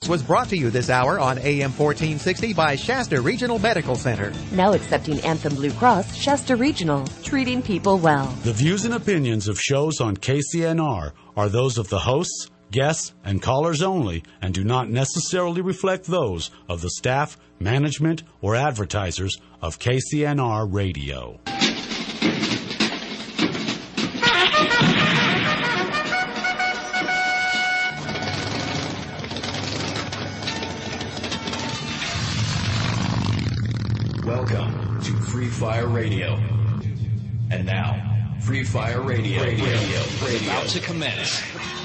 Was brought to you this hour on AM 1460 by Shasta Regional Medical Center. Now accepting Anthem Blue Cross, Shasta Regional, treating people well. The views and opinions of shows on KCNR are those of the hosts, guests, and callers only, and do not necessarily reflect those of the staff, management, or advertisers of KCNR Radio. Welcome to Free Fire Radio. And now, Free Fire Radio. is about to commence.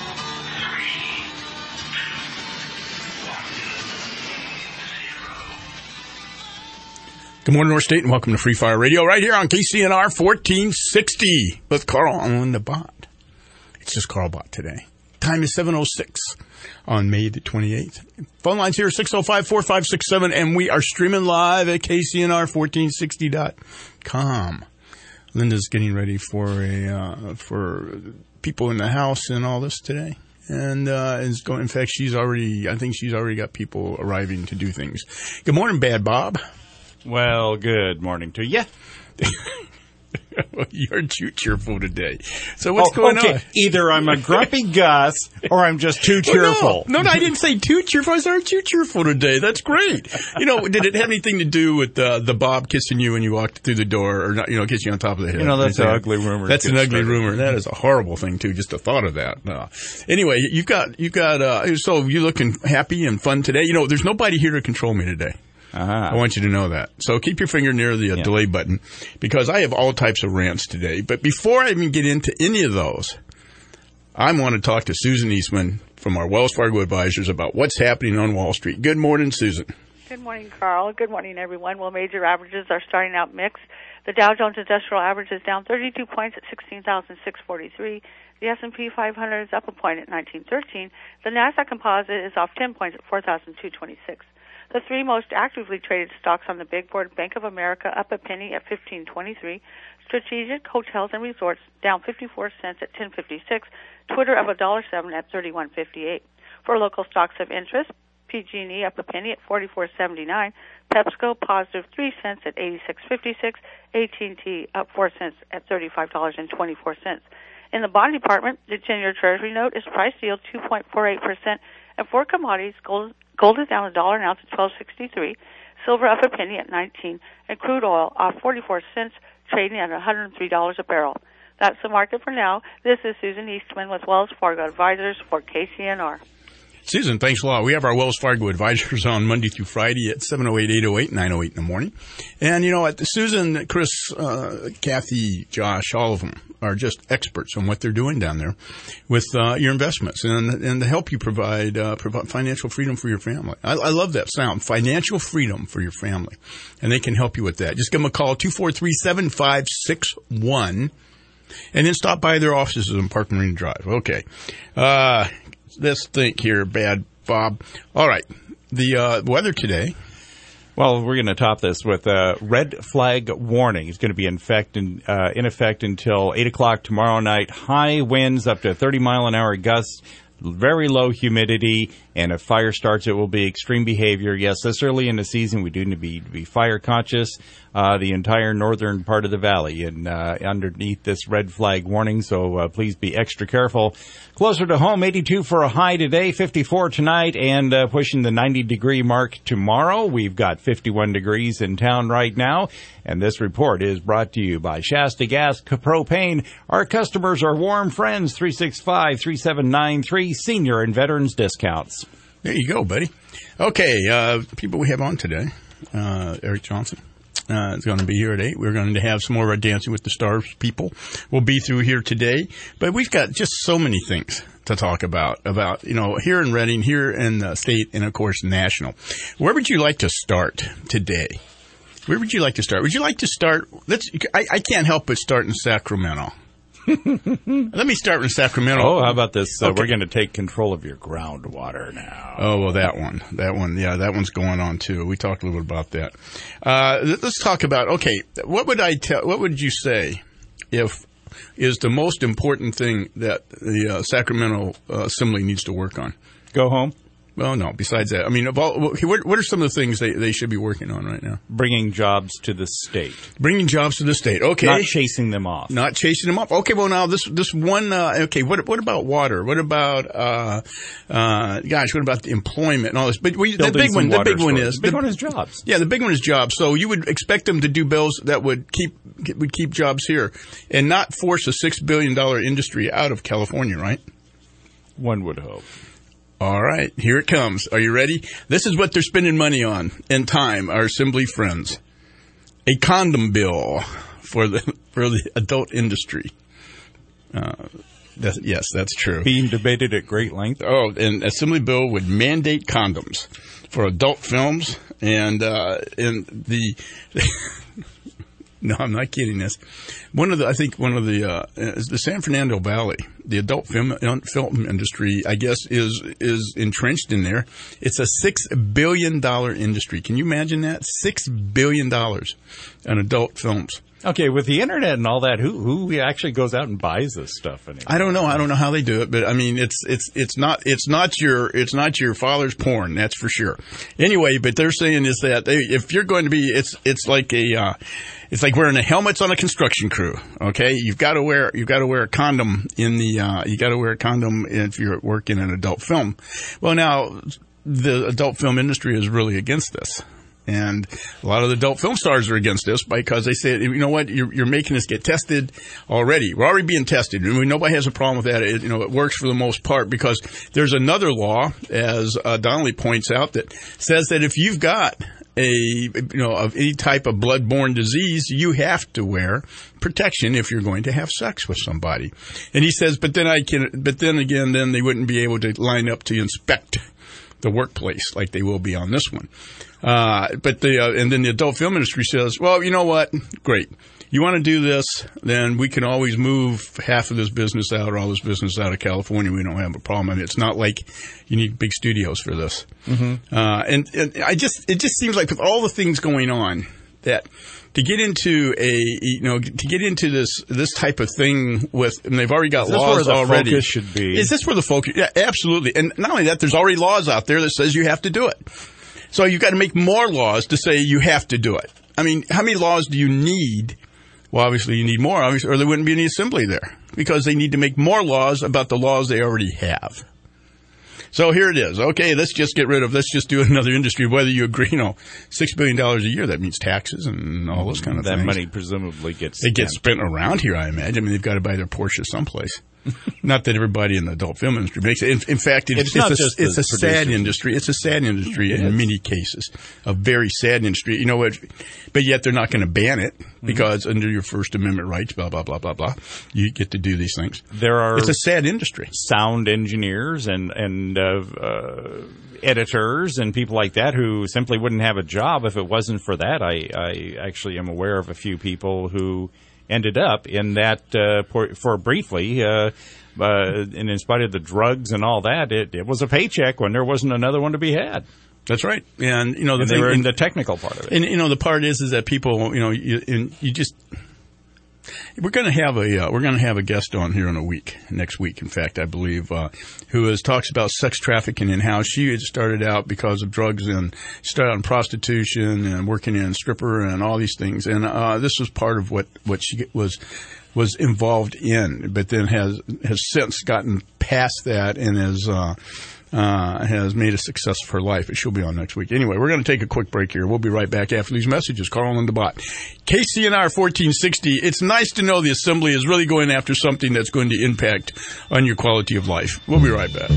Good morning, North State, and welcome to Free Fire Radio right here on KCNR 1460 with Carl on the bot. It's just Carl Bot today. Time is 7:06 on May the 28th. Phone lines here 605-4567, and we are streaming live at KCNR1460.com. Linda's getting ready for people in the house and all this today. And is going. In fact, I think she's already got people arriving to do things. Good morning, Bad Bob. Well, good morning to you. You're too cheerful today. So what's going on? Either I'm a grumpy Gus or I'm just too cheerful. No, I didn't say too cheerful. I said, aren't you cheerful today? That's great. Did it have anything to do with the Bob kissing you when you walked through the door, or not? Kissing you on top of the head. That's an ugly rumor. That's an ugly rumor. That is a horrible thing too. Just the thought of that. Anyway, you've got. So you're looking happy and fun today. There's nobody here to control me today. I want you to know that. So keep your finger near the delay button, because I have all types of rants today. But before I even get into any of those, I want to talk to Susan Eastman from our Wells Fargo Advisors about what's happening on Wall Street. Good morning, Susan. Good morning, Carl. Good morning, everyone. Well, major averages are starting out mixed. The Dow Jones Industrial Average is down 32 points at 16,643. The S&P 500 is up a point at 1913. The NASDAQ Composite is off 10 points at 4,226. The three most actively traded stocks on the big board: Bank of America up a penny at 15.23, Strategic Hotels and Resorts down 54 cents at 10.56, Twitter up $1.07 at 31.58. For local stocks of interest, PG&E up a penny at 44.79, PepsiCo positive 3 cents at 86.56, AT&T up 4 cents at $35.24. In the bond department, the 10-year Treasury note is price yield 2.48%, and for commodities, gold is down $1 an ounce at $12.63, silver up a penny at 19, and crude oil off 44 cents, trading at $103 a barrel. That's the market for now. This is Susan Eastman with Wells Fargo Advisors for KCNR. Susan, thanks a lot. We have our Wells Fargo Advisors on Monday through Friday at 708-808, 908 in the morning. And, Susan, Chris, Kathy, Josh, all of them are just experts on what they're doing down there with your investments and to help you provide financial freedom for your family. I love that sound, financial freedom for your family. And they can help you with that. Just give them a call, 243-7561, and then stop by their offices on Park Marine Drive. Okay. Let's think here, Bad Bob. All right. The weather today. Well, we're going to top this with a red flag warning. It's going to be in effect until 8 o'clock tomorrow night. High winds up to 30-mile-an-hour gusts, very low humidity, and if fire starts, it will be extreme behavior. Yes, this early in the season, we do need to be fire conscious. The entire northern part of the valley and underneath this red flag warning, so please be extra careful. Closer to home, 82 for a high today, 54 tonight, and pushing the 90-degree mark tomorrow. We've got 51 degrees in town right now, and this report is brought to you by Shasta Gas Propane. Our customers are warm friends, 365-3793, senior and veterans discounts. There you go, buddy. Okay, people we have on today, Eric Johnson. Is going to be here at 8. We're going to have some more of our Dancing with the Stars people. We'll be through here today. But we've got just so many things to talk about, here in Reading, here in the state, and, of course, national. Where would you like to start today? Where would you like to start? Would you like to start? I can't help but start in Sacramento. Let me start with Sacramento. Oh, how about this? Okay. We're going to take control of your groundwater now. Oh, well, that one, yeah, that one's going on too. We talked a little bit about that. Let's talk about, what would you say is the most important thing that the Sacramento Assembly needs to work on? Go home. Well, no. Besides that, I mean, what are some of the things they should be working on right now? Bringing jobs to the state. Bringing jobs to the state. Okay. Not chasing them off. Not chasing them off. Okay. Well, now this one. Okay. What about water? What about what about the employment and all this? But the big one is jobs. Yeah, the big one is jobs. So you would expect them to do bills that would keep jobs here and not force a $6 billion industry out of California, right? One would hope. All right, here it comes. Are you ready? This is what they're spending money on and time, our Assembly friends. A condom bill for the adult industry. Yes, that's true. Being debated at great length. Oh, an Assembly bill would mandate condoms for adult films and the. No, I'm not kidding this. The San Fernando Valley, the adult film industry, I guess, is entrenched in there. It's a $6 billion industry. Can you imagine that? $6 billion on adult films. Okay, with the internet and all that, who actually goes out and buys this stuff anymore? I don't know. I don't know how they do it, but I mean, it's not your father's porn, that's for sure. Anyway, but they're saying is that if you're going to be, it's like wearing the helmets on a construction crew. Okay, you've got to wear a condom if you're working in an adult film. Well, now the adult film industry is really against this. And a lot of the adult film stars are against this because they say, you know what, you're making us get tested already. We're already being tested. And nobody has a problem with that. It works for the most part because there's another law, as Donnelly points out, that says that if you've got of any type of bloodborne disease, you have to wear protection if you're going to have sex with somebody. And he says, but then they wouldn't be able to line up to inspect the workplace like they will be on this one. And then the adult film industry says, well, you know what? Great. You want to do this, then we can always move half of this business out or all this business out of California. We don't have a problem. I mean, it's not like you need big studios for this. Mm-hmm. It just seems like with all the things going on that to get into this type of thing and they've already got laws already. Focus should be. Is this where the focus? Yeah, absolutely. And not only that, there's already laws out there that says you have to do it. So you've got to make more laws to say you have to do it. I mean, how many laws do you need? Well, obviously you need more, or there wouldn't be any assembly there because they need to make more laws about the laws they already have. So here it is. Okay, let's just do another industry, whether you agree, $6 billion a year, that means taxes and all those kind of things. That money presumably gets spent around here, I imagine. I mean, they've got to buy their Porsche someplace. Not that everybody in the adult film industry makes it. In fact, it's a sad industry. It's a sad industry in many cases. A very sad industry. You know what? But yet they're not going to ban it because under your First Amendment rights, blah, blah, blah, blah, blah, you get to do these things. It's a sad industry. Sound engineers and editors and people like that who simply wouldn't have a job if it wasn't for that. I actually am aware of a few people who ended up in that for briefly, and in spite of the drugs and all that, it was a paycheck when there wasn't another one to be had. That's right, and they were in the technical part of it. And the part is that people, we're going to have a guest on here next week. In fact, I believe, who talks about sex trafficking and how she had started out because of drugs and started out in prostitution and working in stripper and all these things. And this was part of what she was involved in, but then has since gotten past that and has made a success of her life. She'll be on next week. Anyway, we're going to take a quick break here. We'll be right back after these messages. Carl and DeBott. KCNR 1460. It's nice to know the Assembly is really going after something that's going to impact on your quality of life. We'll be right back.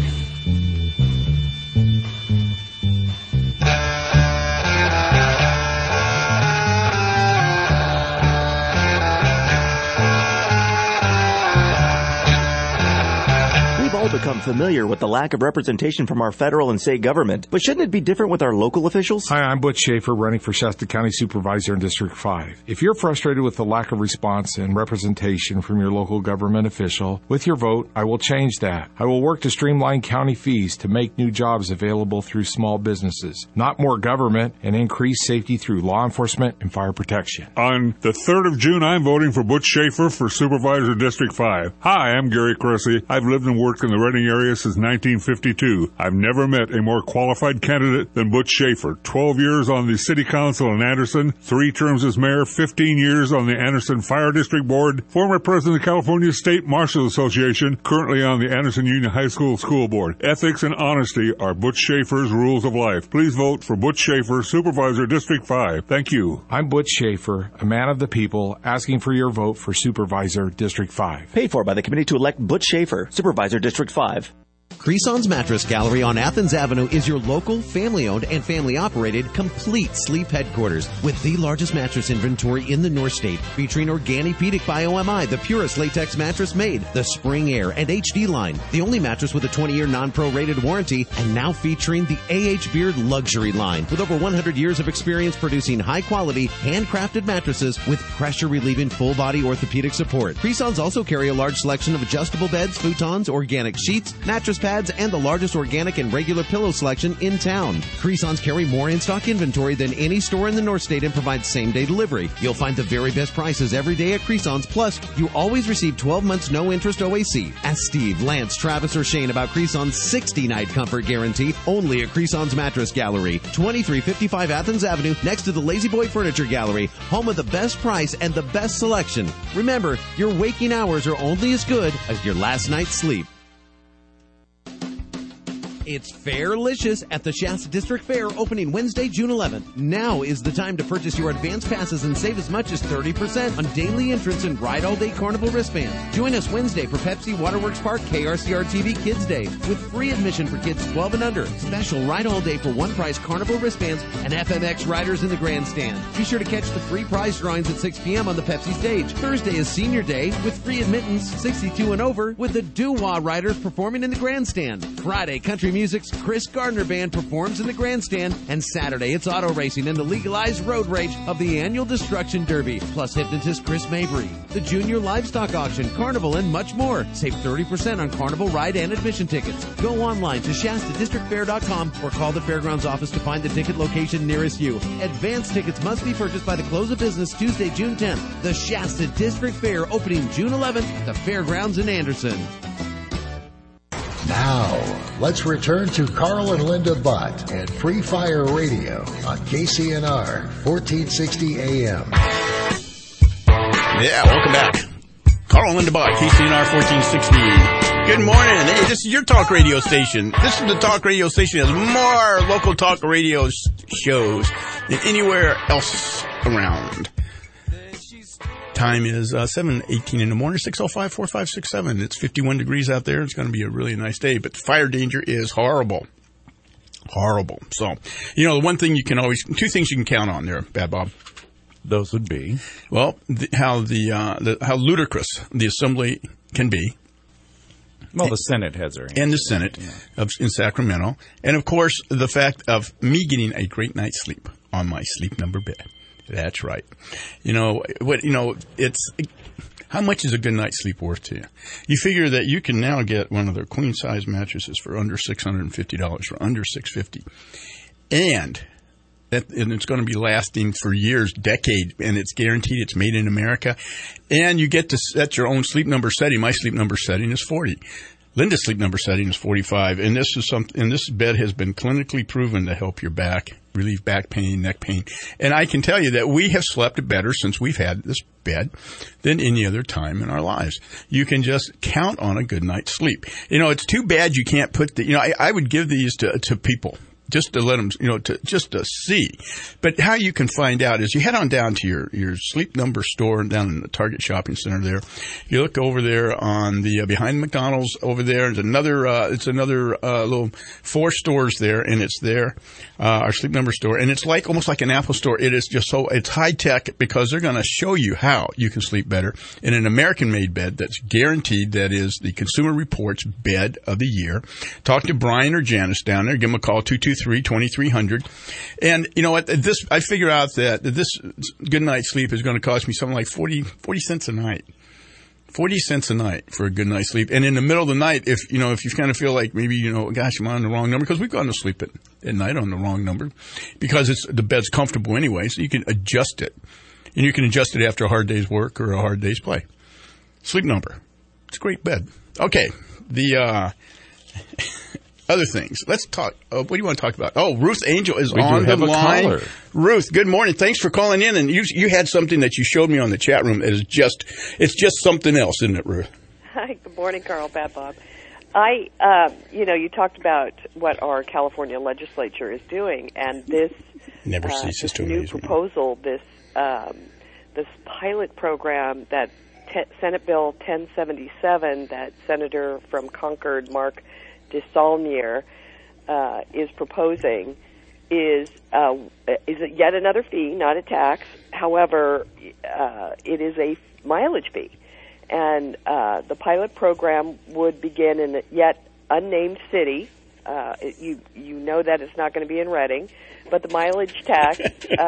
Become familiar with the lack of representation from our federal and state government, but shouldn't it be different with our local officials? Hi, I'm Butch Schaefer, running for Shasta County Supervisor in District 5. If you're frustrated with the lack of response and representation from your local government official, with your vote, I will change that. I will work to streamline county fees to make new jobs available through small businesses, not more government, and increase safety through law enforcement and fire protection. On the 3rd of June, I'm voting for Butch Schaefer for Supervisor District 5. Hi, I'm Gary Cressy. I've lived and worked in the Reading area since 1952. I've never met a more qualified candidate than Butch Schaefer. 12 years on the City Council in Anderson, 3 terms as mayor, 15 years on the Anderson Fire District Board, former president of the California State Marshals Association, currently on the Anderson Union High School School Board. Ethics and honesty are Butch Schaefer's rules of life. Please vote for Butch Schaefer, Supervisor District 5. Thank you. I'm Butch Schaefer, a man of the people, asking for your vote for Supervisor District 5. Paid for by the committee to elect Butch Schaefer, Supervisor District 5. Creson's Mattress Gallery on Athens Avenue is your local, family-owned, and family-operated complete sleep headquarters with the largest mattress inventory in the North State, featuring Organipedic by OMI, the purest latex mattress made, the Spring Air and HD line, the only mattress with a 20-year non-pro-rated warranty, and now featuring the A.H. Beard Luxury line, with over 100 years of experience producing high-quality, handcrafted mattresses with pressure-relieving full-body orthopedic support. Creson's also carry a large selection of adjustable beds, futons, organic sheets, mattress pads, and the largest organic and regular pillow selection in town. Creson's carry more in-stock inventory than any store in the North State and provide same-day delivery. You'll find the very best prices every day at Creson's, plus you always receive 12 months no-interest OAC. Ask Steve, Lance, Travis, or Shane about Creson's 60-night comfort guarantee only at Creson's Mattress Gallery, 2355 Athens Avenue, next to the Lazy Boy Furniture Gallery, home of the best price and the best selection. Remember, your waking hours are only as good as your last night's sleep. It's Fairlicious at the Shasta District Fair, opening Wednesday, June 11th. Now is the time to purchase your advance passes and save as much as 30% on daily entrance and Ride All Day Carnival wristbands. Join us Wednesday for Pepsi Waterworks Park KRCR-TV Kids Day with free admission for kids 12 and under. Special Ride All Day for one price Carnival wristbands and FMX riders in the grandstand. Be sure to catch the free prize drawings at 6 p.m. on the Pepsi stage. Thursday is Senior Day with free admittance 62 and over with the Doo-Wah riders performing in the grandstand. Friday, Country Music's Chris Gardner Band performs in the grandstand, and Saturday it's auto racing and the legalized road rage of the annual Destruction Derby, plus hypnotist Chris Mabry, the Junior Livestock Auction, Carnival, and much more. Save 30% on Carnival ride and admission tickets. Go online to ShastaDistrictFair.com or call the Fairgrounds office to find the ticket location nearest you. Advance tickets must be purchased by the close of business Tuesday, June 10th. The Shasta District Fair opening June 11th at the Fairgrounds in Anderson. Now, let's return to Carl and Linda Butt and Free Fire Radio on KCNR 1460 AM. Yeah, welcome back. Carl and Linda Butt, KCNR 1460. Good morning. Hey, this is your talk radio station. This is the talk radio station that has more local talk radio shows than anywhere else around. Time is 7:18 in the morning, 605-4567. It's 51 degrees out there. It's going to be a really nice day, but the fire danger is horrible. Horrible. So, you know, the one thing you can always, two things you can count on there, Bad Bob. Those would be? Well, how ludicrous the assembly can be. Well, the Senate has their hands. And the Senate in Sacramento. And, of course, the fact of me getting a great night's sleep on my sleep number bed. That's right. It's how much is a good night's sleep worth to you? You figure that you can now get one of their queen size mattresses for under $650, for under $650, and it's going to be lasting for years, decade, and it's guaranteed. It's made in America, and you get to set your own sleep number setting. My sleep number setting is 40. Linda's sleep number setting is 45, and this bed has been clinically proven to help your back, relieve back pain, neck pain. And I can tell you that we have slept better since we've had this bed than any other time in our lives. You can just count on a good night's sleep. You know, it's too bad you can't put I would give these to people. Just to let them, just to see. But how you can find out is you head on down to your Sleep Number store down in the Target Shopping Center there. You look over there on the, behind McDonald's over there. There's another, little 4 stores there, and it's there, our Sleep Number store. And it's almost like an Apple store. It is just it's high tech because they're going to show you how you can sleep better in an American made bed that's guaranteed. That is the Consumer Reports Bed of the Year. Talk to Brian or Janice down there. Give them a call, 223-2300. And you know what? I figure out that this good night's sleep is going to cost me something like 40 cents a night. 40 cents a night for a good night's sleep. And in the middle of the night, if you kind of feel like maybe, gosh, I'm on the wrong number, because we've gone to sleep at night on the wrong number because the bed's comfortable anyway, so you can adjust it. And you can adjust it after a hard day's work or a hard day's play. Sleep Number. It's a great bed. Okay. other things. Let's talk. What do you want to talk about? Oh, Ruth Angel is We on do have the a line. caller. Ruth, good morning. Thanks for calling in. And you had something that you showed me on the chat room that is it's just something else, isn't it, Ruth? Hi, good morning, Carl, Bad Bob. You talked about what our California legislature is doing, and this never ceases to new amaze me. proposal, this pilot program that Senate Bill 1077 that Senator from Concord, Mark DeSaulnier, is proposing is yet another fee, not a tax. However, it is a mileage fee. And the pilot program would begin in a yet unnamed city. You know that it's not going to be in Reading, but the mileage tax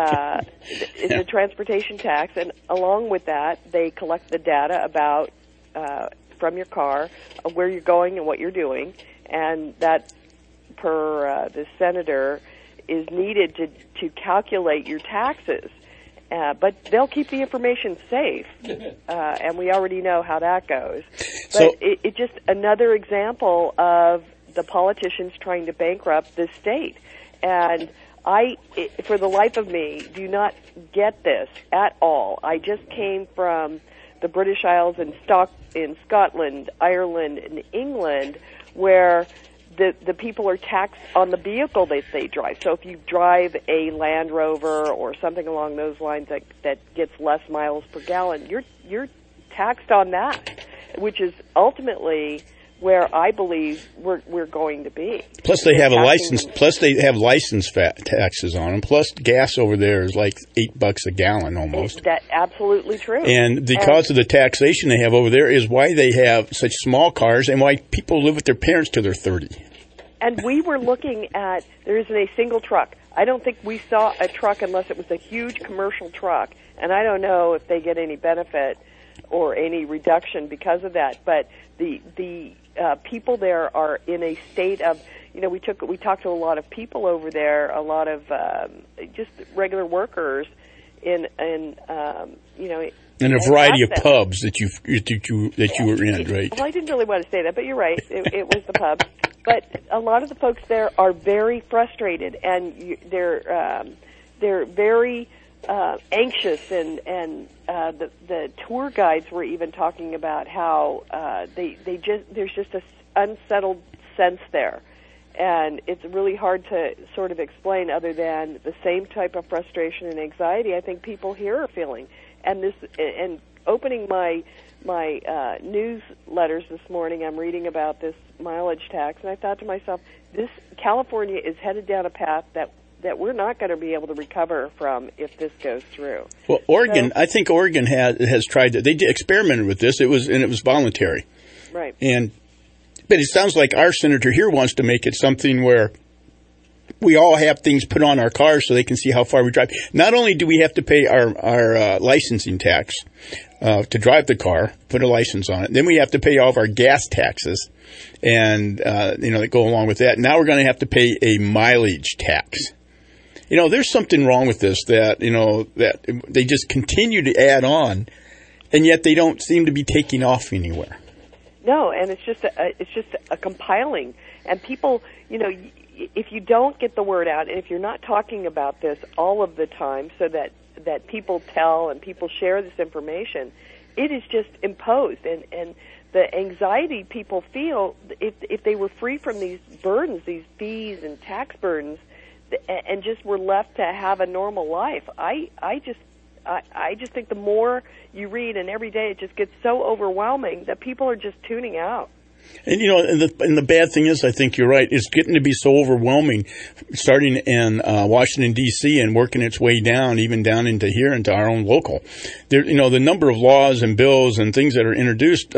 is a transportation tax, and along with that, they collect the data about from your car, where you're going and what you're doing, and that, per the senator, is needed to calculate your taxes. But they'll keep the information safe, and we already know how that goes. But it's just another example of the politicians trying to bankrupt this state. And for the life of me, do not get this at all. I just came from the British Isles and in Scotland, Ireland, and England, where the people are taxed on the vehicle that they drive. So if you drive a Land Rover or something along those lines that gets less miles per gallon, you're taxed on that, which is ultimately where I believe we're going to be. Plus they have a license. Plus they have license taxes on them. Plus gas over there is like $8 a gallon almost. That's absolutely true. And because of the taxation they have over there is why they have such small cars and why people live with their parents till they're 30. And we were looking at, there isn't a single truck. I don't think we saw a truck unless it was a huge commercial truck. And I don't know if they get any benefit or any reduction because of that. But the people there are in a state of, we talked to a lot of people over there, a lot of just regular workers in a variety of pubs that you were in, right? Well, I didn't really want to say that, but you're right. It was the pub. But a lot of the folks there are very frustrated, and they're very anxious, and the tour guides were even talking about how there's just an unsettled sense there, and it's really hard to sort of explain other than the same type of frustration and anxiety I think people here are feeling. And opening my newsletters this morning, I'm reading about this mileage tax, and I thought to myself, California is headed down a path that we're not going to be able to recover from if this goes through. Well, Oregon, I think Oregon has tried that. They experimented with this. It was voluntary, right? But it sounds like our senator here wants to make it something where we all have things put on our cars so they can see how far we drive. Not only do we have to pay our licensing tax to drive the car, put a license on it, then we have to pay all of our gas taxes, and that go along with that. Now we're going to have to pay a mileage tax. There's something wrong with this that they just continue to add on, and yet they don't seem to be taking off anywhere. No, and it's just a compiling, and people, if you don't get the word out, and if you're not talking about this all of the time so that people tell and people share this information, it is just imposed. And the anxiety people feel, if they were free from these burdens, these fees and tax burdens, and just were left to have a normal life, I just think the more you read, and every day it just gets so overwhelming that people are just tuning out. And and the bad thing is, I think you're right, it's getting to be so overwhelming, starting in Washington D.C. and working its way down, even down into here, into our own local. There, the number of laws and bills and things that are introduced.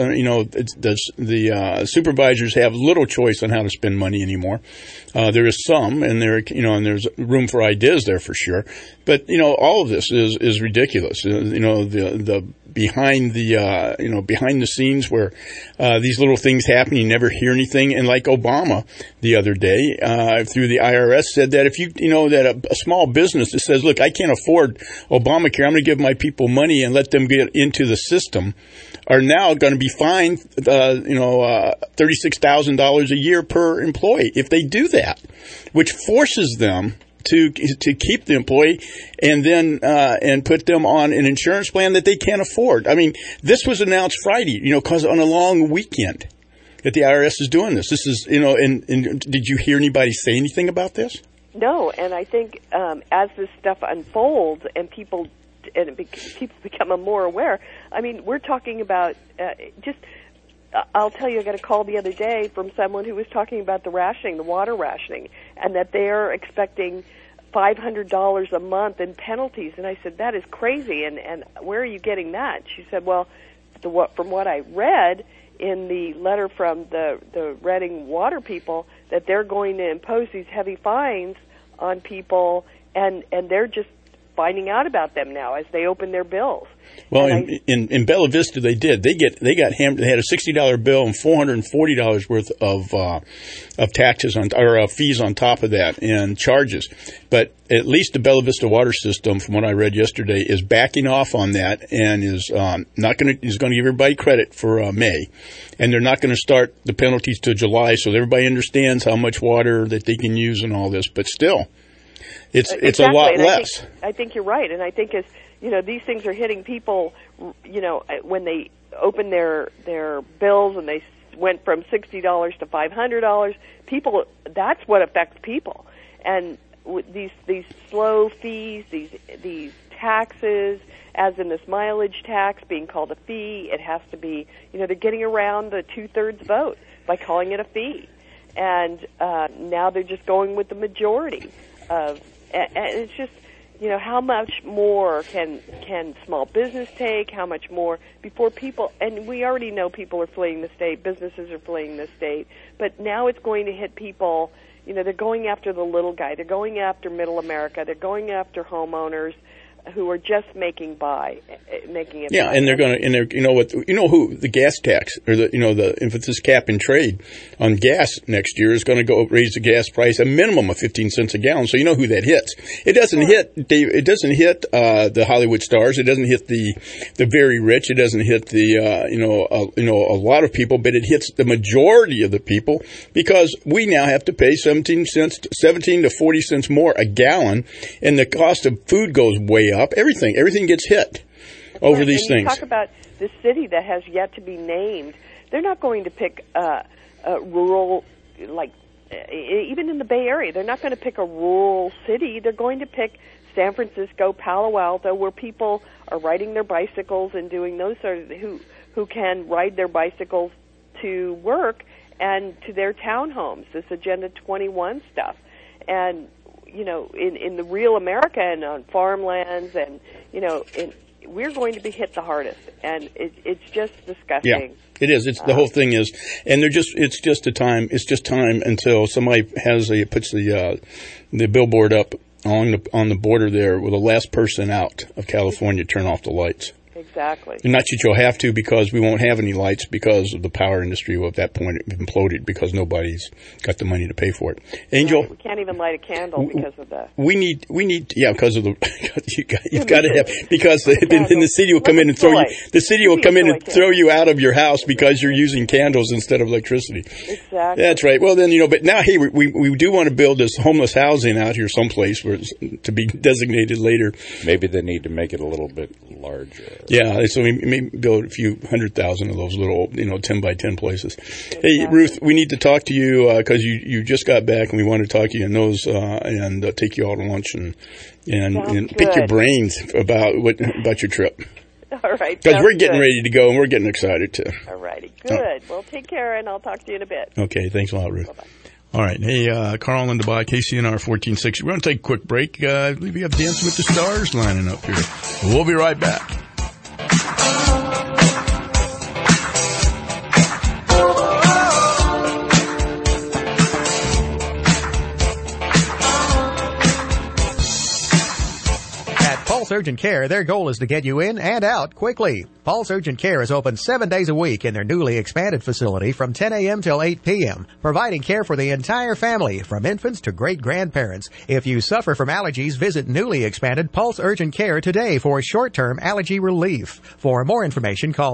The supervisors have little choice on how to spend money anymore. There is some, and and there's room for ideas there for sure. But all of this is ridiculous. The behind the scenes where these little things happen, you never hear anything. And like Obama the other day, through the IRS, said that if that a small business that says, look, I can't afford Obamacare, I'm going to give my people money and let them get into the system are now going to be fined, $36,000 a year per employee if they do that, which forces them to keep the employee and then and put them on an insurance plan that they can't afford. I mean, this was announced Friday, because on a long weekend that the IRS is doing this. This is, and did you hear anybody say anything about this? No, and I think as this stuff unfolds and people become more aware, I mean, we're talking about I'll tell you, I got a call the other day from someone who was talking about the water rationing, and that they're expecting $500 a month in penalties. And I said, that is crazy, and where are you getting that? She said, well, from what I read in the letter from the Reading water people, that they're going to impose these heavy fines on people, and they're just finding out about them now as they open their bills. Well, in Bella Vista, they did. They got hammered. They had a $60 bill and $440 worth of taxes or fees on top of that and charges. But at least the Bella Vista water system, from what I read yesterday, is backing off on that and is going to give everybody credit for May, and they're not going to start the penalties till July, so everybody understands how much water that they can use and all this. But still, it's exactly. A lot less. I think you're right, and I think these things are hitting people, when they open their bills and they went from $60 to $500, people, that's what affects people. And these slow fees, these taxes, as in this mileage tax being called a fee, it has to be, they're getting around the 2/3 vote by calling it a fee. And now they're just going with the majority and it's just, how much more can small business take? How much more before people? And we already know people are fleeing the state. Businesses are fleeing the state. But now it's going to hit people. They're going after the little guy. They're going after Middle America. They're going after homeowners who are just making it. Yeah, and they're going to, who the gas tax or if it's this cap and trade on gas next year is going to raise the gas price a minimum of 15 cents a gallon. So you know who that hits. It doesn't hit the Hollywood stars. It doesn't hit the very rich. It doesn't hit a lot of people, but it hits the majority of the people because we now have to pay 17 to 40 cents more a gallon, and the cost of food goes way up. Everything gets hit over these things. Talk about the city that has yet to be named. They're not going to pick rural, even in the Bay Area. They're not going to pick a rural city. They're going to pick San Francisco, Palo Alto, where people are riding their bicycles and doing those sort of who can ride their bicycles to work and to their townhomes. This Agenda 21 stuff, and in the real America and on farmlands, and we're going to be hit the hardest, and it's just disgusting. Yeah, it is. It's the whole thing is, and it's just time until somebody puts the billboard up on the border there with the last person out of California turn off the lights. Exactly. And not that you'll have to, because we won't have any lights because of the power industry will at that point imploded because nobody's got the money to pay for it. Angel, right. We can't even light a candle because of that. We need because of the you've got to have because then the city will come in and throw you. The city will come in and throw you out of your house because you're using candles instead of electricity. Exactly. That's right. Well, then but now hey, we do want to build this homeless housing out here someplace where it's to be designated later. Maybe they need to make it a little bit larger. Yeah, so we may build a few 100,000 of those little, 10 by 10 places. Exactly. Hey, Ruth, we need to talk to you because you just got back, and we want to talk to you and take you all to lunch and pick your brains about your trip. All right. Because we're getting ready to go, and we're getting excited too. All righty, good. Well, take care, and I'll talk to you in a bit. Okay, thanks a lot, Ruth. Bye-bye. All right. Hey, Carl and Linda Bach, KCNR 1460. We're going to take a quick break. I believe we have Dancing with the Stars lining up here. We'll be right back. Pulse Urgent Care, their goal is to get you in and out quickly. Pulse Urgent Care is open 7 days a week in their newly expanded facility from 10 a.m. till 8 p.m., providing care for the entire family, from infants to great-grandparents. If you suffer from allergies, visit newly expanded Pulse Urgent Care today for short-term allergy relief. For more information, call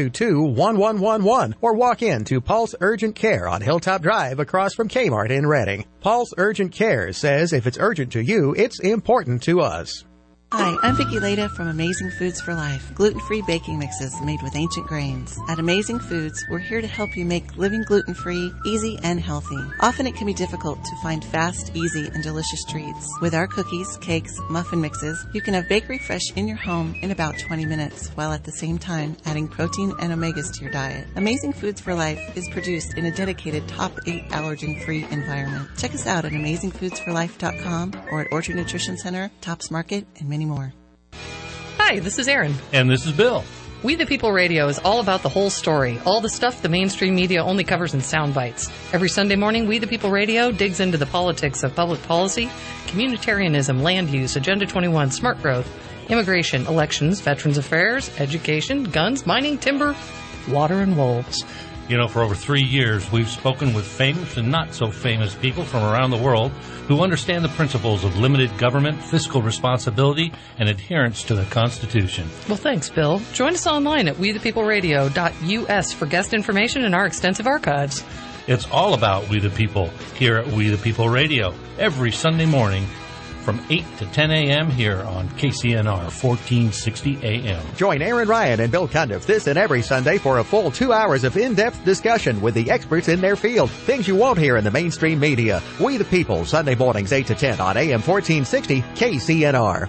722-1111 or walk in to Pulse Urgent Care on Hilltop Drive across from Kmart in Reading. Pulse Urgent Care says if it's urgent to you, it's important to us. Hi, I'm Vicki Leda from Amazing Foods for Life, gluten-free baking mixes made with ancient grains. At Amazing Foods, we're here to help you make living gluten-free, easy, and healthy. Often it can be difficult to find fast, easy, and delicious treats. With our cookies, cakes, muffin mixes, you can have bakery fresh in your home in about 20 minutes, while at the same time adding protein and omegas to your diet. Amazing Foods for Life is produced in a dedicated top 8 allergen-free environment. Check us out at AmazingFoodsForLife.com or at Orchard Nutrition Center, Tops Market, and many more. Hi, this is Erin. And this is Bill. We the People Radio is all about the whole story, all the stuff the mainstream media only covers in sound bites. Every Sunday morning, We the People Radio digs into the politics of public policy, communitarianism, land use, Agenda 21, smart growth, immigration, elections, veterans affairs, education, guns, mining, timber, water, and wolves. You know, for over 3 years, we've spoken with famous and not so famous people from around the world who understand the principles of limited government, fiscal responsibility, and adherence to the Constitution. Well, thanks, Bill. Join us online at wethepeopleradio.us for guest information and our extensive archives. It's all about We the People here at We the People Radio every Sunday morning from 8 to 10 a.m. here on KCNR 1460 AM. Join Aaron Ryan and Bill Cundiff this and every Sunday for a full 2 hours of in-depth discussion with the experts in their field. Things you won't hear in the mainstream media. We the People, Sunday mornings 8 to 10 on AM 1460 KCNR.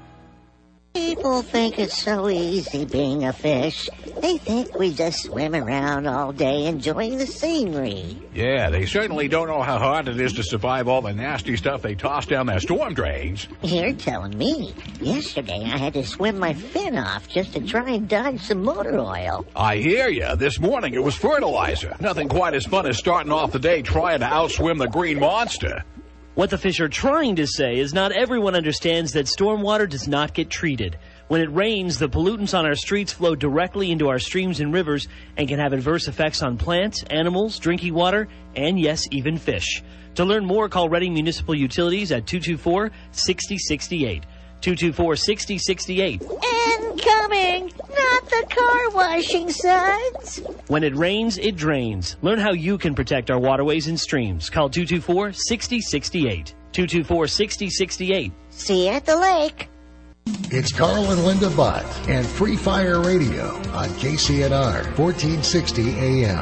People think it's so easy being a fish. They think we just swim around all day enjoying the scenery. Yeah, they certainly don't know how hard it is to survive all the nasty stuff they toss down their storm drains. You're telling me. Yesterday I had to swim my fin off just to try and dodge some motor oil. I hear ya. This morning it was fertilizer. Nothing quite as fun as starting off the day trying to outswim the green monster. What the fish are trying to say is not everyone understands that stormwater does not get treated. When it rains, the pollutants on our streets flow directly into our streams and rivers and can have adverse effects on plants, animals, drinking water, and yes, even fish. To learn more, call Reading Municipal Utilities at 224-6068. 224-6068. Incoming! Not the car washing suds! When it rains, it drains. Learn how you can protect our waterways and streams. Call 224-6068. 224-6068. See you at the lake. It's Carl and Linda Bott and Free Fire Radio on KCNR 1460 AM.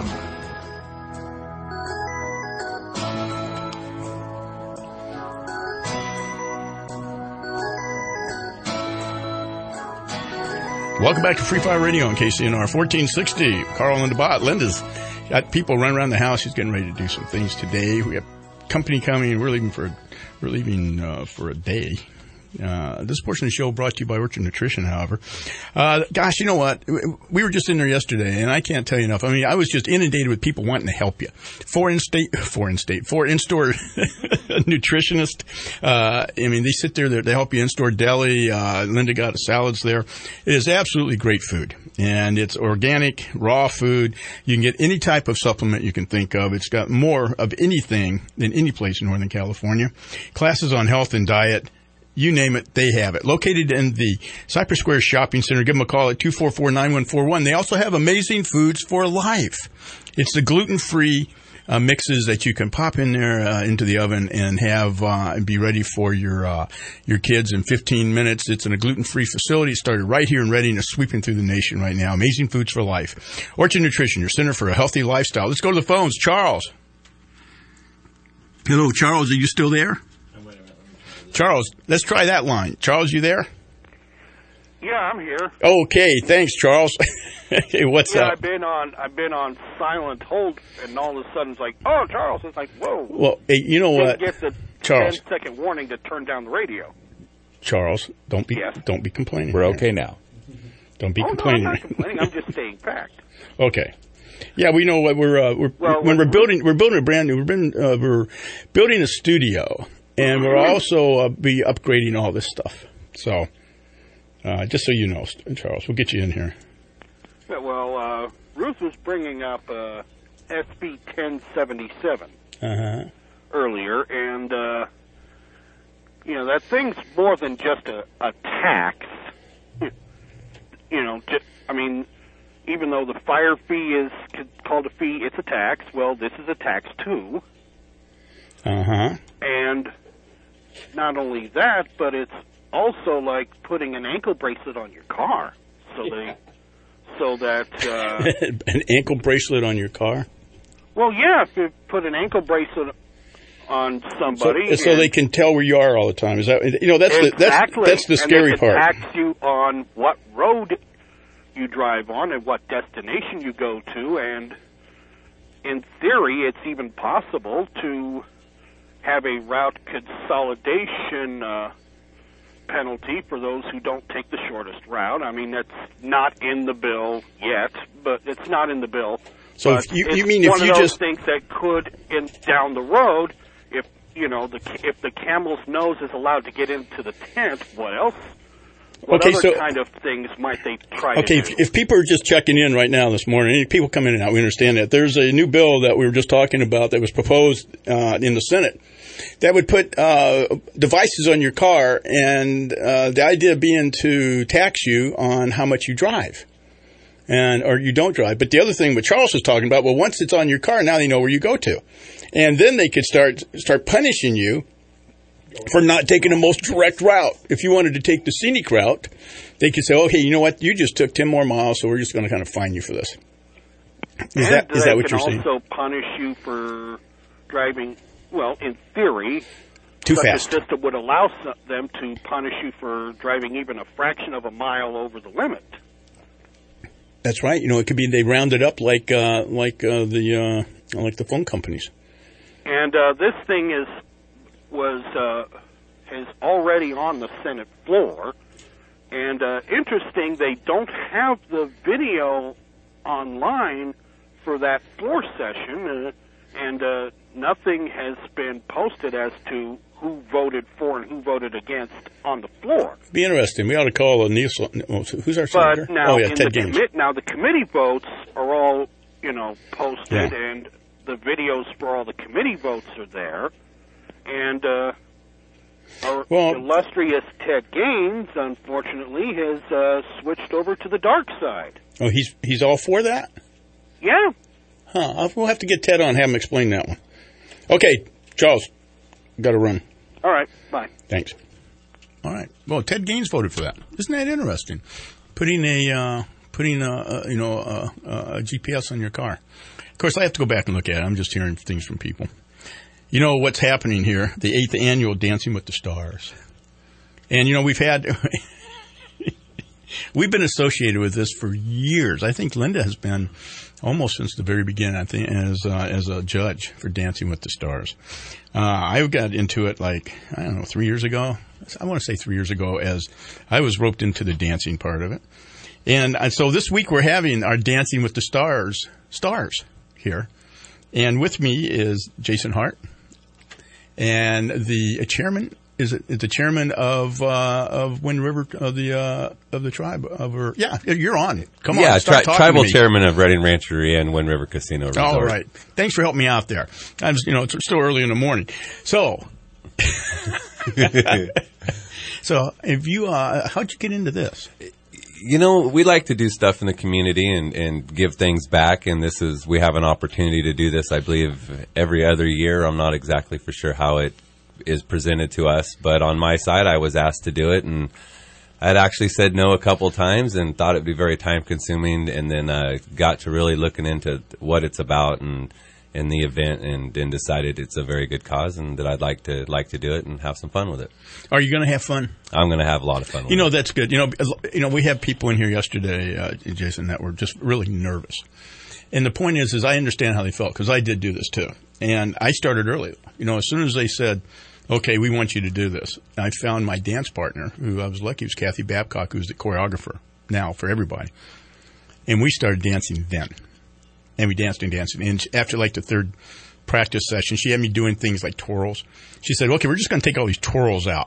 Welcome back to Free Fire Radio on KCNR 1460. Carl and Linda Bott. Linda's got people running around the house. She's getting ready to do some things today. We have company coming. We're leaving for a day. This portion of the show brought to you by Orchard Nutrition, however. Gosh, you know what? We were just in there yesterday, and I can't tell you enough. I mean, I was just inundated with people wanting to help you. Four in-store nutritionist. I mean, they sit there, they help you in-store deli. Linda got salads there. It is absolutely great food, and it's organic, raw food. You can get any type of supplement you can think of. It's got more of anything than any place in Northern California. Classes on health and diet. You name it, they have it. Located in the Cypress Square Shopping Center. Give them a call at 244-9141. They also have Amazing Foods for Life. It's the gluten-free mixes that you can pop in there into the oven and have and be ready for your kids in 15 minutes. It's in a gluten-free facility. It started right here in Reading and is sweeping through the nation right now. Amazing Foods for Life. Orchard Nutrition, your center for a healthy lifestyle. Let's go to the phones. Charles. Hello, Charles. Are you still there? Charles, let's try that line. Charles, you there? Yeah, I'm here. Okay, thanks, Charles. Hey, what's up? I've been on silent hold, and all of a sudden it's like, oh, Charles. It's like, whoa. Well, hey, you know what? Get the Charles. 10-second warning to turn down the radio. Charles, don't be complaining. We're okay now. Don't be complaining. No, I'm not complaining. I'm just staying fact. Okay. Yeah, we know what we're building a studio. And we're also be upgrading all this stuff. So, Just so you know, Charles, we'll get you in here. Yeah, well, Ruth was bringing up SB 1077 earlier, and that thing's more than just a tax. Even though the fire fee is called a fee, it's a tax. Well, this is a tax too. And not only that, but it's also like putting an ankle bracelet on your car, so that an ankle bracelet on your car. Well, yeah, if you put an ankle bracelet on somebody, so they can tell where you are all the time. Is that that's the scary part? It tax you on what road you drive on and what destination you go to, and in theory, it's even possible to have a route consolidation penalty for those who don't take the shortest route. I mean, that's not in the bill yet, but it's not in the bill. So if you one of those things that could, down the road, if the camel's nose is allowed to get into the tent, what else? What other kind of things might they try to do? If people are just checking in right now this morning, people come in and out, we understand that. There's a new bill that we were just talking about that was proposed in the Senate that would put devices on your car, and the idea being to tax you on how much you drive. Or you don't drive. But the other thing what Charles was talking about, well, once it's on your car, now they know where you go to. And then they could start punishing you for not taking the most direct route. If you wanted to take the scenic route, they could say, okay, you know what, you just took 10 more miles, so we're just going to kind of fine you for this. Is that what you're saying? They can also punish you for driving, well, in theory, too fast. The system would allow them to punish you for driving even a fraction of a mile over the limit. That's right. It could be they round it up like the phone companies. And this thing is already on the Senate floor. And interesting, they don't have the video online for that floor session, and nothing has been posted as to who voted for and who voted against on the floor. Be interesting. We ought to call Nielsen. Who's our senator? But now, Ted Gaines. Now the committee votes are all posted, and the videos for all the committee votes are there. And our illustrious Ted Gaines, unfortunately, has switched over to the dark side. Oh, he's all for that? Yeah. Huh. We'll have to get Ted on and have him explain that one. Okay, Charles, got to run. All right, bye. Thanks. All right. Well, Ted Gaines voted for that. Isn't that interesting? Putting a GPS on your car. Of course, I have to go back and look at it. I'm just hearing things from people. You know what's happening here? The 8th annual Dancing with the Stars. And, we've been associated with this for years. I think Linda has been almost since the very beginning, I think, as a judge for Dancing with the Stars. I got into it 3 years ago. I want to say 3 years ago, as I was roped into the dancing part of it. And so this week we're having our Dancing with the Stars here. And with me is Jason Hart. And the chairman the chairman of Wind River of the tribe you're on. Come on. Yeah, tribal chairman of Redding Rancheria and Wind River Casino Resort. All right. Thanks for helping me out there. It's still early in the morning. So so if you how'd you get into this? We like to do stuff in the community and give things back, and we have an opportunity to do this, I believe, every other year. I'm not exactly for sure how it is presented to us, but on my side, I was asked to do it, and I'd actually said no a couple times and thought it'd be very time-consuming, and then got to really looking into what it's about and the event, and then decided it's a very good cause and that I'd like to do it and have some fun with it. Are you going to have fun? I'm going to have a lot of fun with it. That's good. We had people in here yesterday, Jason, that were just really nervous. And the point is I understand how they felt, because I did do this too. And I started early. As soon as they said, okay, we want you to do this, I found my dance partner, who I was lucky, was Kathy Babcock, who's the choreographer now for everybody. And we started dancing then. And we danced and danced. And after the third practice session, she had me doing things like twirls. She said, okay, we're just going to take all these twirls out.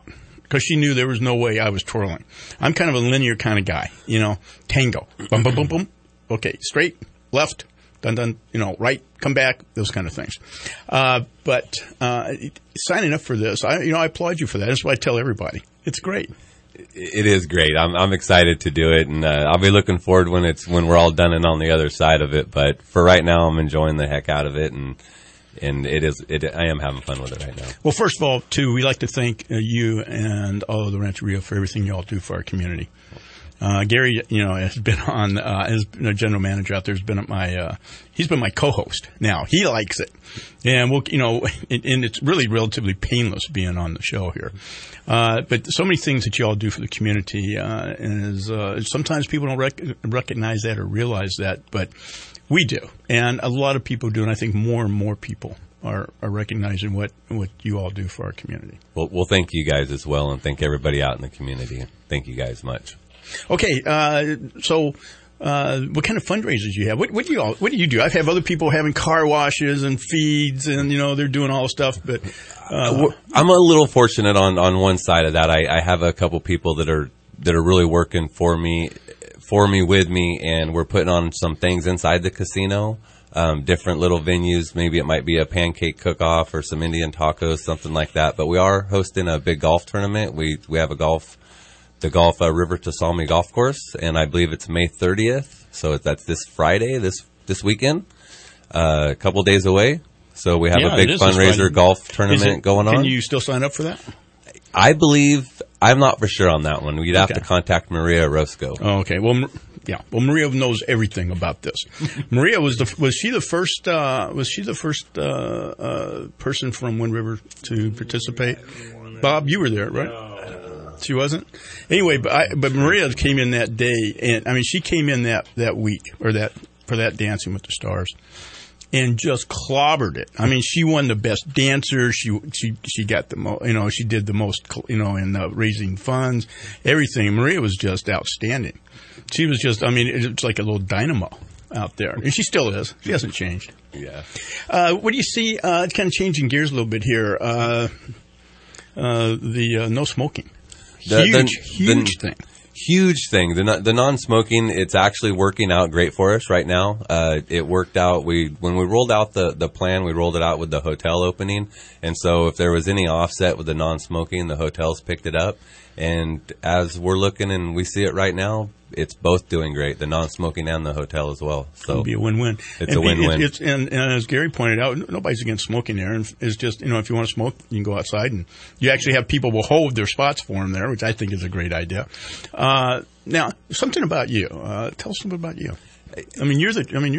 because she knew there was no way I was twirling. I'm kind of a linear kind of guy, tango. Boom, boom, boom, boom. Okay, straight, left, dun, dun, right, come back, those kind of things. But signing up for this, I applaud you for that. That's what I tell everybody. It's great. It is great. I'm excited to do it, and I'll be looking forward when we're all done and on the other side of it. But for right now, I'm enjoying the heck out of it, and I am having fun with it right now. Well, first of all, too, we like to thank you and all of the Rancheria for everything you all do for our community. Gary, has been on, has been a general manager out there. He's been my co-host now. He likes it. And and it's really relatively painless being on the show here. But so many things that you all do for the community, sometimes people don't recognize that or realize that, but we do. And a lot of people do, and I think more and more people are recognizing what you all do for our community. Well, thank you guys as well, and thank everybody out in the community. Thank you guys much. Okay, so what kind of fundraisers do you have? What do you do? I've had other people having car washes and feeds, and they're doing all the stuff. But I'm a little fortunate on one side of that. I have a couple people that are really working for me, with me, and we're putting on some things inside the casino. Different little venues. Maybe it might be a pancake cook-off or some Indian tacos, something like that. But we are hosting a big golf tournament. We have the golf River to Salmi golf course, and I believe it's May 30th. So that's this Friday, this weekend, a couple days away. So we have a big fundraiser golf tournament going on. Can you still sign up for that? I believe, I'm not for sure on that one. We'd have to contact Maria Roscoe. Oh, okay. Well, Maria knows everything about this. Maria was she the first person from Wind River to participate? Bob, you were there, right? She wasn't? Anyway, but Maria came in that day, and she came in that week, or for that Dancing with the Stars, and just clobbered it. She won the best dancer. She got the most, she did the most, in raising funds, everything. Maria was just outstanding. She was just, it's like a little dynamo out there, and she still is. She hasn't changed. Yeah. What do you see? It's kind of changing gears a little bit here. The no smoking. Huge thing. Huge thing. The non-smoking, it's actually working out great for us right now. It worked out. When we rolled out the plan, we rolled it out with the hotel opening. And so if there was any offset with the non-smoking, the hotels picked it up. And as we're looking and we see it right now, it's both doing great, the non-smoking and the hotel as well. So it'll be a win-win. It's a win-win. And as Gary pointed out, nobody's against smoking there. And it's just, if you want to smoke, you can go outside. And you actually have people will hold their spots for them there, which I think is a great idea. Now, something about you. Tell us something about you. You're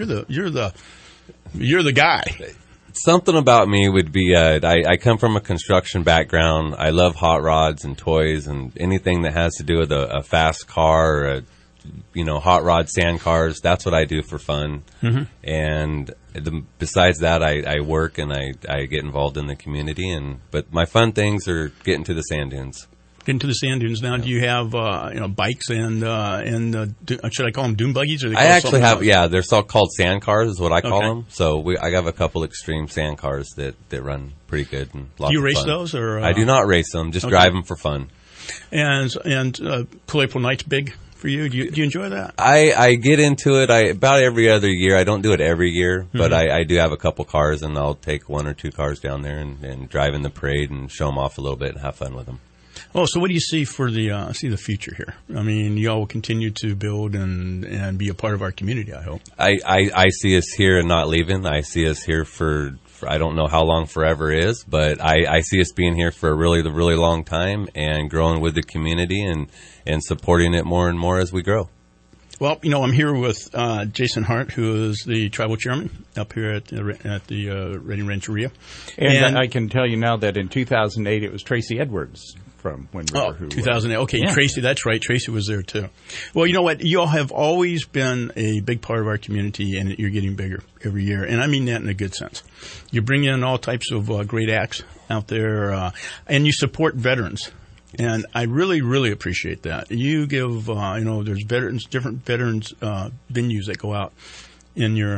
the guy. Something about me would be, I come from a construction background. I love hot rods and toys and anything that has to do with a fast car, or hot rod sand cars. That's what I do for fun. Mm-hmm. And besides that, I work and I get involved in the community. But my fun things are getting to the sand dunes. Getting to the sand dunes now. Do you have bikes and should I call them dune buggies? Or I actually have. Yeah, they're called sand cars is what I call them. So I have a couple extreme sand cars that run pretty good and lots of fun. Do you race those or? I do not race them. Just drive them for fun. And Pool April Night's big for you. Do you enjoy that? I get into it. About every other year. I don't do it every year, but I do have a couple cars, and I'll take one or two cars down there and drive in the parade and show them off a little bit and have fun with them. Oh, so what do you see for the future here? You all will continue to build and be a part of our community, I hope. I see us here and not leaving. I see us here for I don't know how long forever is, but I see us being here for a really long time and growing with the community and supporting it more and more as we grow. Well, I'm here with Jason Hart, who is the tribal chairman up here at the Redding Rancheria. And I can tell you now that in 2008 it was Tracy Edwards from Wind River. 2008. Okay, yeah. Tracy, that's right. Tracy was there too. Well, you know what? You all have always been a big part of our community, and you're getting bigger every year. And I mean that in a good sense. You bring in all types of great acts out there, and you support veterans. And I really, really appreciate that. You give, there's different veterans venues that go out in your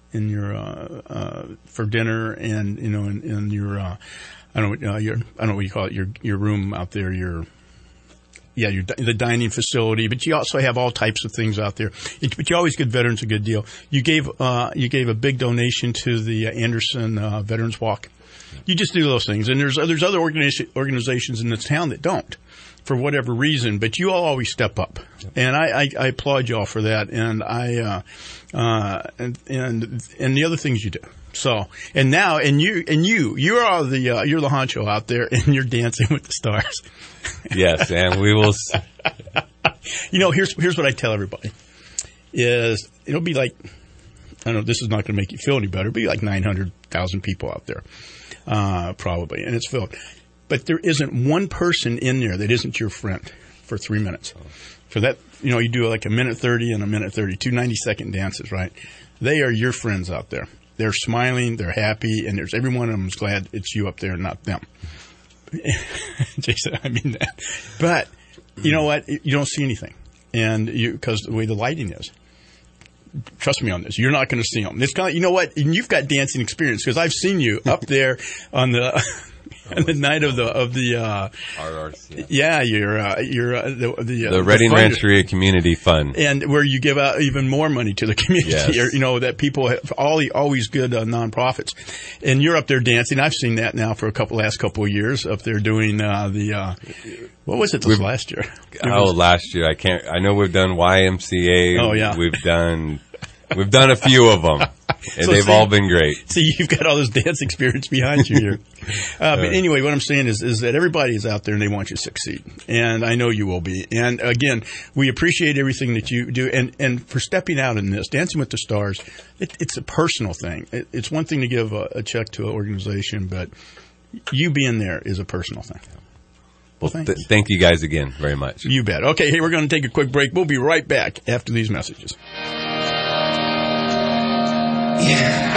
for dinner, and in your I don't know what you call it, your room out there, your the dining facility, but you also have all types of things out there. But you always give veterans a good deal. You gave a big donation to the Anderson Veterans Walk. You just do those things, and there's other organizations in this town that don't, for whatever reason. But you all always step up, and I applaud you all for that. And and the other things you do. So, and now, you're all you're the honcho out there, and you're Dancing with the Stars. Yes, and we will. Here's what I tell everybody: is it'll be like, I don't know, this is not going to make you feel any better. It'll be like 900,000 people out there, probably, and it's filled. But there isn't one person in there that isn't your friend for 3 minutes. So that, you do like a minute 30 and a minute 30, 2 90-second dances, right? They are your friends out there. They're smiling, they're happy, and every one of them is glad it's you up there, not them. Jason, I mean that. But you know what? You don't see anything, and because the way the lighting is. Trust me on this. You're not going to see them. It's kind of, you know what? And you've got dancing experience because I've seen you up there on the. On the night of the RRC. Yeah, the Reading Rancheria Community Fund, and where you give out even more money to the community. Yes. That people have always good nonprofits, and you're up there dancing. I've seen that now for last couple of years up there doing what was it last year? Last year I know we've done YMCA. Oh yeah, we've done a few of them. And so they've all been great. See, you've got all this dance experience behind you here. But anyway, what I'm saying is that everybody is out there and they want you to succeed. And I know you will be. And again, we appreciate everything that you do. And for stepping out in this, Dancing with the Stars, it's a personal thing. It's one thing to give a check to an organization, but you being there is a personal thing. Well, thank you guys again very much. You bet. Okay, hey, we're going to take a quick break. We'll be right back after these messages. Yeah.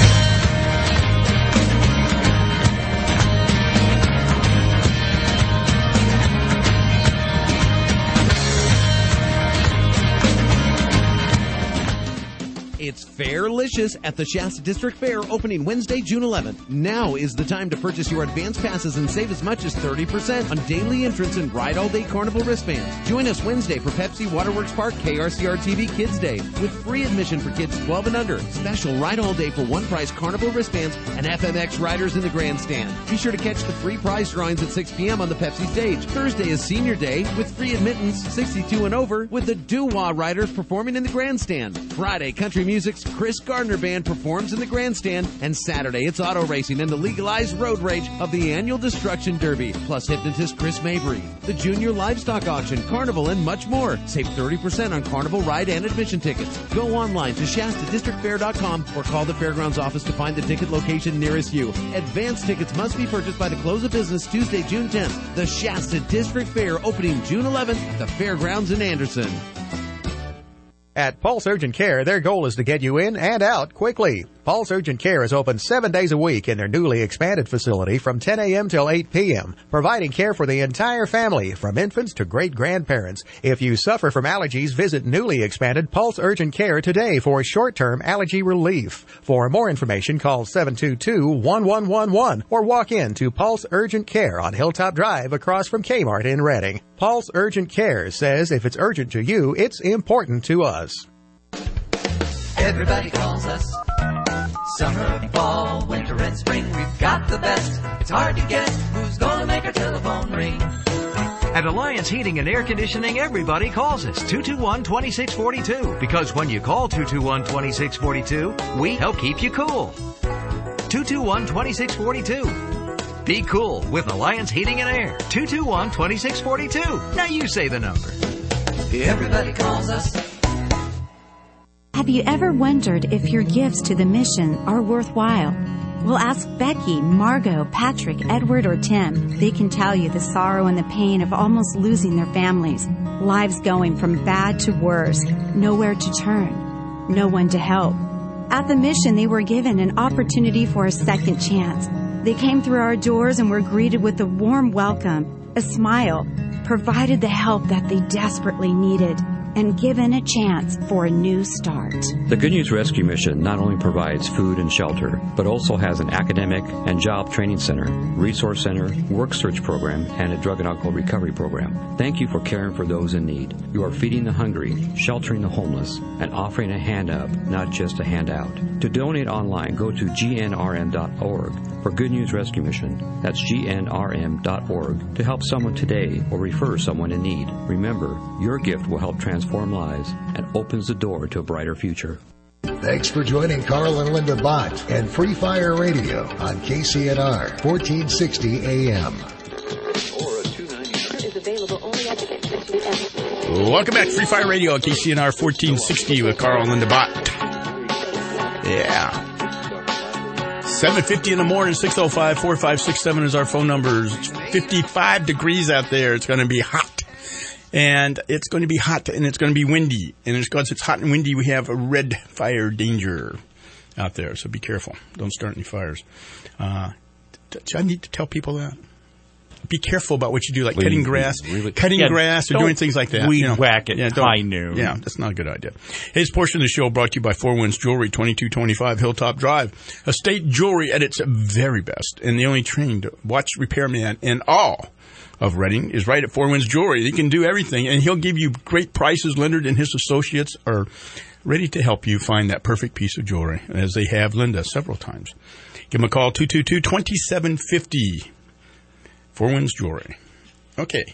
It's Fairlicious at the Shasta District Fair, opening Wednesday, June 11th. Now is the time to purchase your advance passes and save as much as 30% on daily entrance and Ride All Day Carnival wristbands. Join us Wednesday for Pepsi Waterworks Park KRCR-TV Kids Day with free admission for kids 12 and under. Special Ride All Day for one price Carnival wristbands and FMX riders in the grandstand. Be sure to catch the free prize drawings at 6 p.m. on the Pepsi stage. Thursday is Senior Day with free admittance 62 and over with the Doo-Wah riders performing in the grandstand. Friday, Country Music's Chris Gardner Band performs in the grandstand, and Saturday it's auto racing and the legalized road rage of the annual Destruction Derby, plus hypnotist Chris Mabry, the Junior Livestock Auction, Carnival, and much more. Save 30% on Carnival ride and admission tickets. Go online to ShastaDistrictFair.com or call the Fairgrounds office to find the ticket location nearest you. Advance tickets must be purchased by the close of business Tuesday, June 10th. The Shasta District Fair opening June 11th at the Fairgrounds in Anderson. At Pulse Urgent Care, their goal is to get you in and out quickly. Pulse Urgent Care is open 7 days a week in their newly expanded facility from 10 a.m. till 8 p.m., providing care for the entire family, from infants to great-grandparents. If you suffer from allergies, visit newly expanded Pulse Urgent Care today for short-term allergy relief. For more information, call 722-1111 or walk in to Pulse Urgent Care on Hilltop Drive across from Kmart in Reading. Pulse Urgent Care says if it's urgent to you, it's important to us. Everybody calls us. Summer, fall, winter, and spring, we've got the best. It's hard to guess who's gonna make our telephone ring. At Alliance Heating and Air Conditioning, everybody calls us 221-2642. Because when you call 221-2642, we help keep you cool. 221-2642. Be cool with Alliance Heating and Air. 221-2642. Now you say the number. Everybody calls us. Have you ever wondered if your gifts to the mission are worthwhile? Well, ask Becky, Margot, Patrick, Edward, or Tim. They can tell you the sorrow and the pain of almost losing their families, lives going from bad to worse, nowhere to turn, no one to help. At the mission, they were given an opportunity for a second chance. They came through our doors and were greeted with a warm welcome, a smile, provided the help that they desperately needed. and given a chance for a new start. The Good News Rescue Mission not only provides food and shelter, but also has an academic and job training center, resource center, work search program, and a drug and alcohol recovery program. Thank you for caring for those in need. You are feeding the hungry, sheltering the homeless, and offering a hand up, not just a handout. To donate online, go to gnrm.org for Good News Rescue Mission. That's gnrm.org to help someone today or refer someone in need. Remember, your gift will help transform lives and opens the door to a brighter future. Thanks for joining Carl and Linda Bott and Free Fire Radio on KCNR 1460 AM. Welcome back to Free Fire Radio on KCNR 1460 with Carl and Linda Bott. Yeah. 7:50 in the morning, 605-4567 is our phone numbers. It's 55 degrees out there. It's going to be hot. And it's going to be hot, and it's going to be windy. And because it's hot and windy, we have a red fire danger out there. So be careful. Don't start any fires. I need to tell people that. Be careful about what you do, like cutting grass, or doing things like that. Weed whack at high noon. Yeah, that's not a good idea. Hey, this portion of the show brought to you by Four Winds Jewelry, 2225 Hilltop Drive. Estate jewelry at its very best, and the only trained watch repairman in all of Reading is right at Four Winds Jewelry. He can do everything, and he'll give you great prices. Leonard and his associates are ready to help you find that perfect piece of jewelry, as they have Linda several times. Give them a call, 222-2750. Four Winds Jewelry. Okay.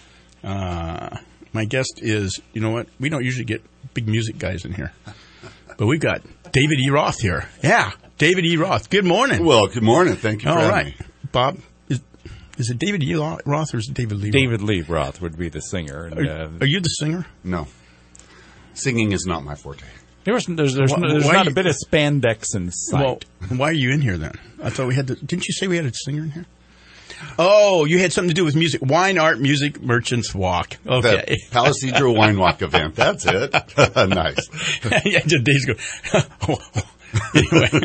My guest is, you know what? We don't usually get big music guys in here. But we've got David E. Roth here. Yeah, David E. Roth. Good morning. Well, good morning. Thank you for having me. Bob, is it David E. Roth or is it David Lee Roth? David Lee Roth would be the singer. And, are you the singer? No. Singing is not my forte. There's not a bit of spandex in sight. Well, why are you in here then? I thought we had didn't you say we had a singer in here? Oh, you had something to do with music. Wine, art, music, merchants walk. Okay. The Palisadro Wine Walk event. That's it. Nice. Yeah, just days ago. Anyway,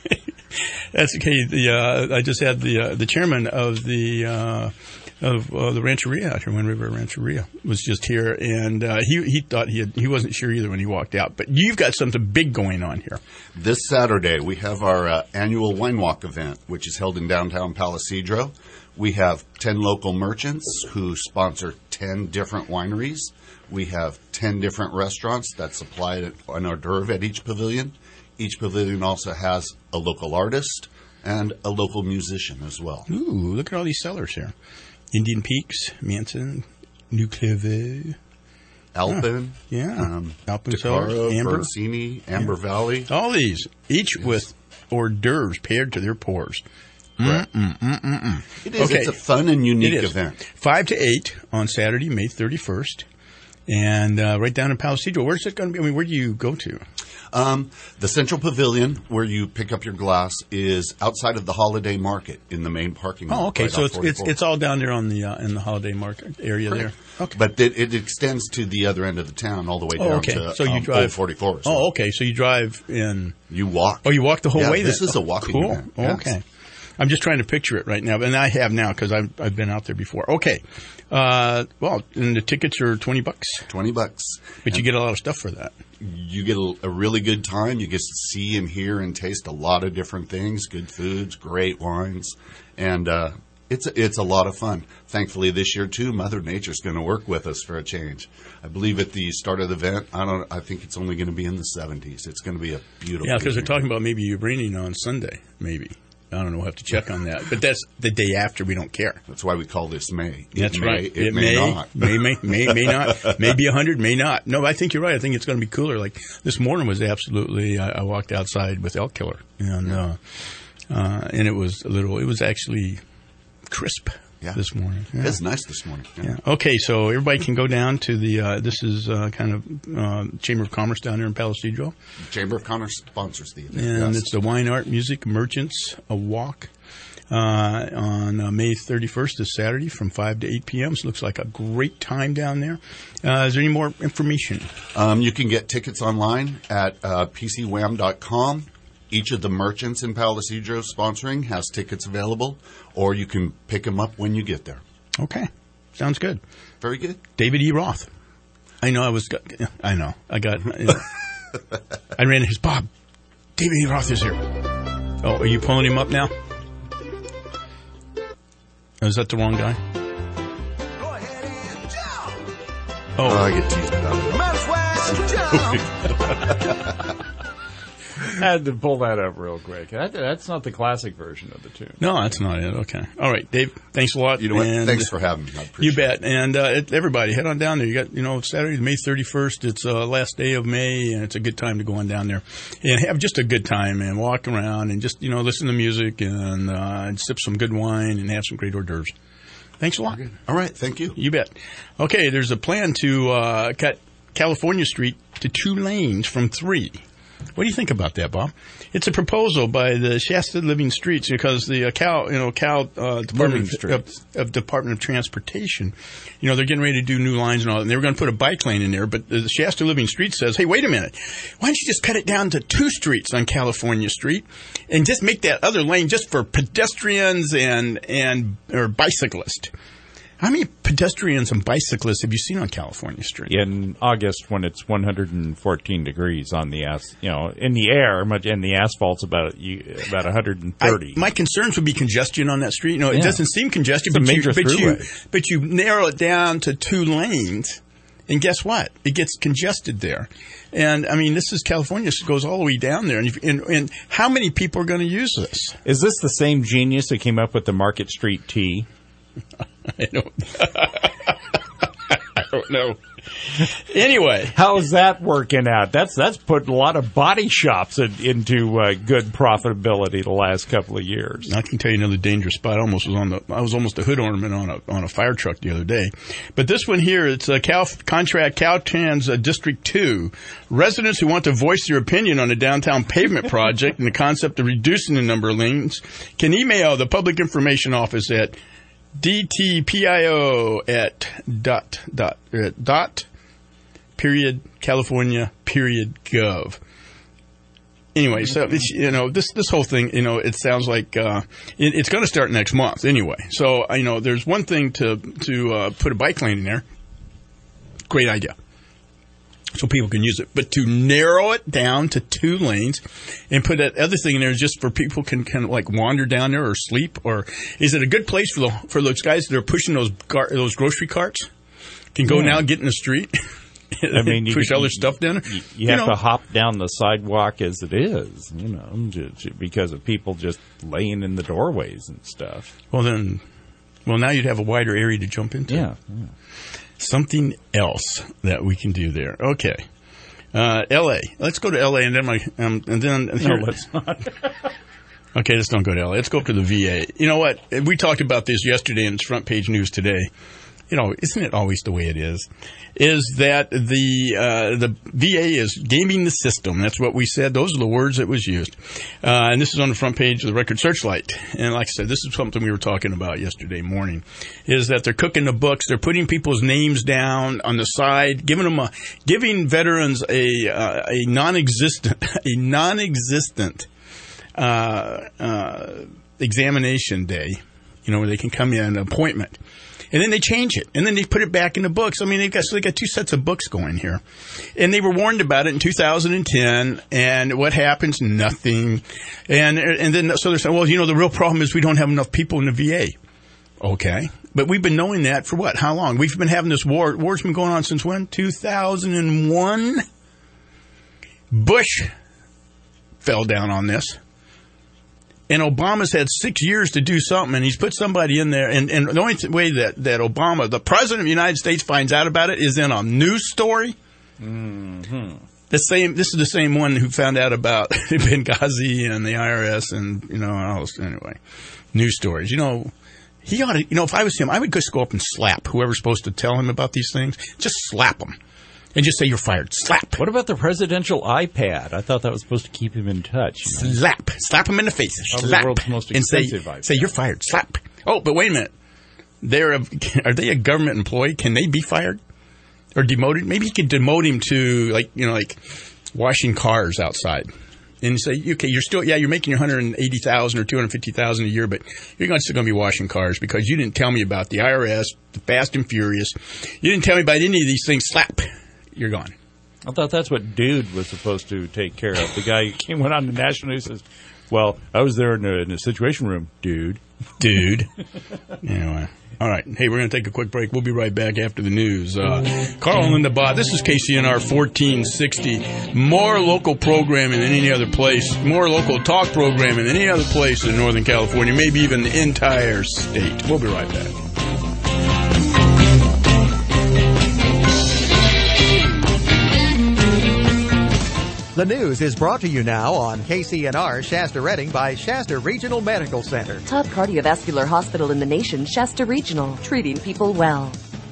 that's okay. I just had the chairman of the Rancheria out here, Wind River Rancheria, was just here, and he thought he wasn't sure either when he walked out. But you've got something big going on here. This Saturday, we have our annual Wine Walk event, which is held in downtown Palisadro. We have 10 local merchants who sponsor 10 different wineries. We have 10 different restaurants that supply an hors d'oeuvre at each pavilion. Each pavilion also has a local artist and a local musician as well. Ooh, look at all these sellers here. Indian Peaks, Manson, New Clevé, Alpen, Alpen Cellars, Amber, Bersini, Amber Valley. All these, each with hors d'oeuvres paired to their pours. Right. It is. Okay. It's a fun and unique event. 5 to 8 on Saturday, May 31st. And right down in Palisadro. Where's it going to be? I mean, where do you go to? The Central Pavilion, where you pick up your glass, is outside of the Holiday Market in the main parking lot. Oh, okay. So it's all down there on the in the Holiday Market area there. Okay. But it extends to the other end of the town, all the way down to so you drive, Old 44. So. Oh, okay. So you drive in. You walk. Oh, you walk the whole way. This is a walking event. Cool. Yes. Okay. I'm just trying to picture it right now, and I have now because I've been out there before. Okay. Well, and the tickets are $20. $20. But you get a lot of stuff for that. You get a really good time. You get to see and hear and taste a lot of different things, good foods, great wines, and it's a lot of fun. Thankfully, this year too, Mother Nature's going to work with us for a change. I believe at the start of the event, I think it's only going to be in the 70s. It's going to be a beautiful. Yeah, because they're talking about maybe you raining on Sunday, maybe. I don't know. We'll have to check on that. But that's the day after. We don't care. That's why we call this May. That's right. It may not. May not. Maybe 100, may not. No, I think you're right. I think it's going to be cooler. Like this morning was absolutely, I walked outside with Elk Killer. And it was it was actually crisp this morning. Yeah. It's nice this morning. Yeah. Okay, so everybody can go down to the, this is kind of Chamber of Commerce down there in Palisadro. Chamber of Commerce sponsors the event. And it's the Wine, Art, Music, Merchants, a walk on May 31st, this Saturday from 5 to 8 p.m. So it looks like a great time down there. Is there any more information? You can get tickets online at pcwham.com. Each of the merchants in Palisadro sponsoring has tickets available, or you can pick them up when you get there. Okay. Sounds good. Very good. David E. Roth. I know. I know. I got. I ran into his Bob. David E. Roth is here. Oh, are you pulling him up now? Oh, is that the wrong guy? Oh, I get teased about I had to pull that up real quick. That's not the classic version of the tune. No, that's not it. Okay. All right, Dave, thanks a lot. You know what? Thanks for having me. I appreciate You bet. And everybody, head on down there. You got, Saturday, May 31st. It's last day of May, and it's a good time to go on down there and have just a good time and walk around and just, listen to music and sip some good wine and have some great hors d'oeuvres. Thanks a lot. All right. Thank you. You bet. Okay, there's a plan to cut California Street to 2 lanes from 3. What do you think about that, Bob? It's a proposal by the Shasta Living Streets because the Department of Transportation, they're getting ready to do new lines and all that. And they were going to put a bike lane in there, but the Shasta Living Streets says, hey, wait a minute. Why don't you just cut it down to 2 streets on California Street and just make that other lane just for pedestrians or bicyclists? How many pedestrians and bicyclists have you seen on California Street? In August, when it's 114 degrees on the in the air, and the asphalt's about 130. My concerns would be congestion on that street. It doesn't seem congested, it's but you narrow it down to 2 lanes, and guess what? It gets congested there. And this is California. It goes all the way down there. And how many people are going to use this? Is this the same genius that came up with the Market Street T? I don't know. Anyway, how's that working out? That's put a lot of body shops into good profitability the last couple of years. I can tell you another dangerous spot. I was almost a hood ornament on a fire truck the other day. But this one here, it's a contract Caltrans District 2. Residents who want to voice their opinion on a downtown pavement project and the concept of reducing the number of lanes can email the Public Information Office at dtpio@California.gov. Anyway, so it's, this whole thing, it sounds like it's going to start next month anyway. So there's one thing to put a bike lane in there. Great idea. So people can use it. But to narrow it down to 2 lanes and put that other thing in there just for people can like wander down there or sleep, or is it a good place for those guys that are pushing those grocery carts? Can go now get in the street. You push all their stuff down there. You have to hop down the sidewalk as it is, because of people just laying in the doorways and stuff. Well, now you'd have a wider area to jump into. Yeah. Something else that we can do there. Okay. L.A. Let's go to L.A. and then let's not. Okay, let's don't go to L.A. Let's go up to the VA. You know what? We talked about this yesterday in its front page news today. Isn't it always the way it is? Is that the VA is gaming the system. That's what we said. Those are the words that was used. And this is on the front page of the Record Searchlight. And like I said, this is something we were talking about yesterday morning, is that they're cooking the books. They're putting people's names down on the side, giving veterans a non-existent examination day, where they can come in, an appointment. And then they change it. And then they put it back in the books. they got 2 sets of books going here. And they were warned about it in 2010. And what happens? Nothing. And then, so they're saying, well, the real problem is we don't have enough people in the VA. Okay. But we've been knowing that for what? How long? We've been having this war. War's been going on since when? 2001? Bush fell down on this. And Obama's had 6 years to do something, and he's put somebody in there. And the only way that Obama, the president of the United States, finds out about it is in a news story. Mm-hmm. This is the same one who found out about Benghazi and the IRS and all this. Anyway, news stories. He ought to. If I was him, I would just go up and slap whoever's supposed to tell him about these things. Just slap them. And just say you're fired. Slap. What about the presidential iPad? I thought that was supposed to keep him in touch. Slap. Slap him in the face. Slap. The world's most expensive iPad. Say you're fired. Slap. Oh, but wait a minute. Are they a government employee? Can they be fired or demoted? Maybe you could demote him to like washing cars outside. And say, okay, you're making $180,000 or $250,000 a year, but you're still going to be washing cars because you didn't tell me about the IRS, the Fast and Furious. You didn't tell me about any of these things. Slap. you're gone. I thought that's what dude was supposed to take care of. The guy went on the national news and says, well, I was there in a situation room, dude. Anyway. All right. Hey, we're going to take a quick break. We'll be right back after the news. Carl and Linda Bott, this is KCNR 1460. More local programming than any other place. More local talk programming than any other place in Northern California, maybe even the entire state. We'll be right back. The news is brought to you now on KCNR Shasta Redding by Shasta Regional Medical Center. Top cardiovascular hospital in the nation, Shasta Regional, treating people well.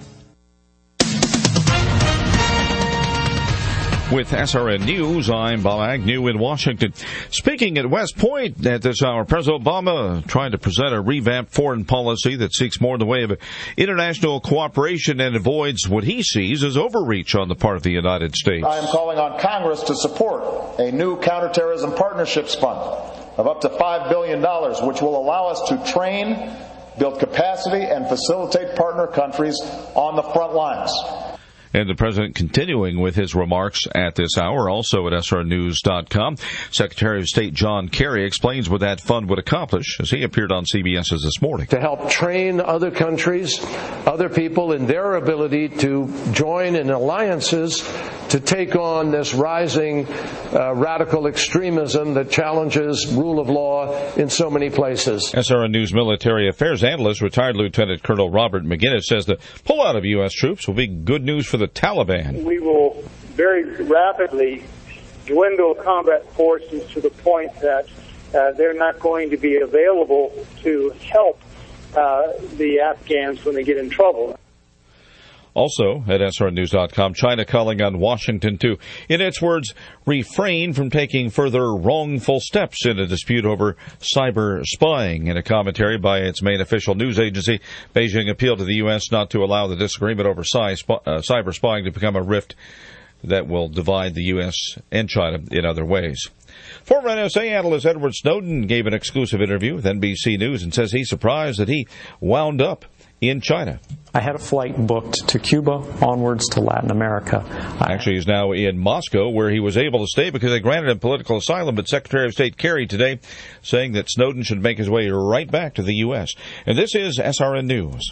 With SRN News, I'm Bob Agnew in Washington. Speaking at West Point at this hour, President Obama trying to present a revamped foreign policy that seeks more in the way of international cooperation and avoids what he sees as overreach on the part of the United States. I am calling on Congress to support a new counterterrorism partnerships fund of up to $5 billion, which will allow us to train, build capacity, and facilitate partner countries on the front lines. And the President continuing with his remarks at this hour, also at srnews.com. Secretary of State John Kerry explains what that fund would accomplish as he appeared on CBS's This Morning. To help train other countries, other people in their ability to join in alliances to take on this rising radical extremism that challenges rule of law in so many places. SRN News military affairs analyst, retired Lieutenant Colonel Robert McGinnis, says the pullout of U.S. troops will be good news for the Taliban. We will very rapidly dwindle combat forces to the point that they're not going to be available to help the Afghans when they get in trouble. Also, at srnews.com, China calling on Washington to, in its words, refrain from taking further wrongful steps in a dispute over cyber spying. In a commentary by its main official news agency, Beijing appealed to the U.S. not to allow the disagreement over cyber spying to become a rift that will divide the U.S. and China in other ways. Former NSA analyst Edward Snowden gave an exclusive interview with NBC News and says he's surprised that he wound up in China. I had a flight booked to Cuba, onwards to Latin America. Actually, he's now in Moscow, where he was able to stay because they granted him political asylum. But Secretary of State Kerry today saying that Snowden should make his way right back to the U.S. And this is SRN News.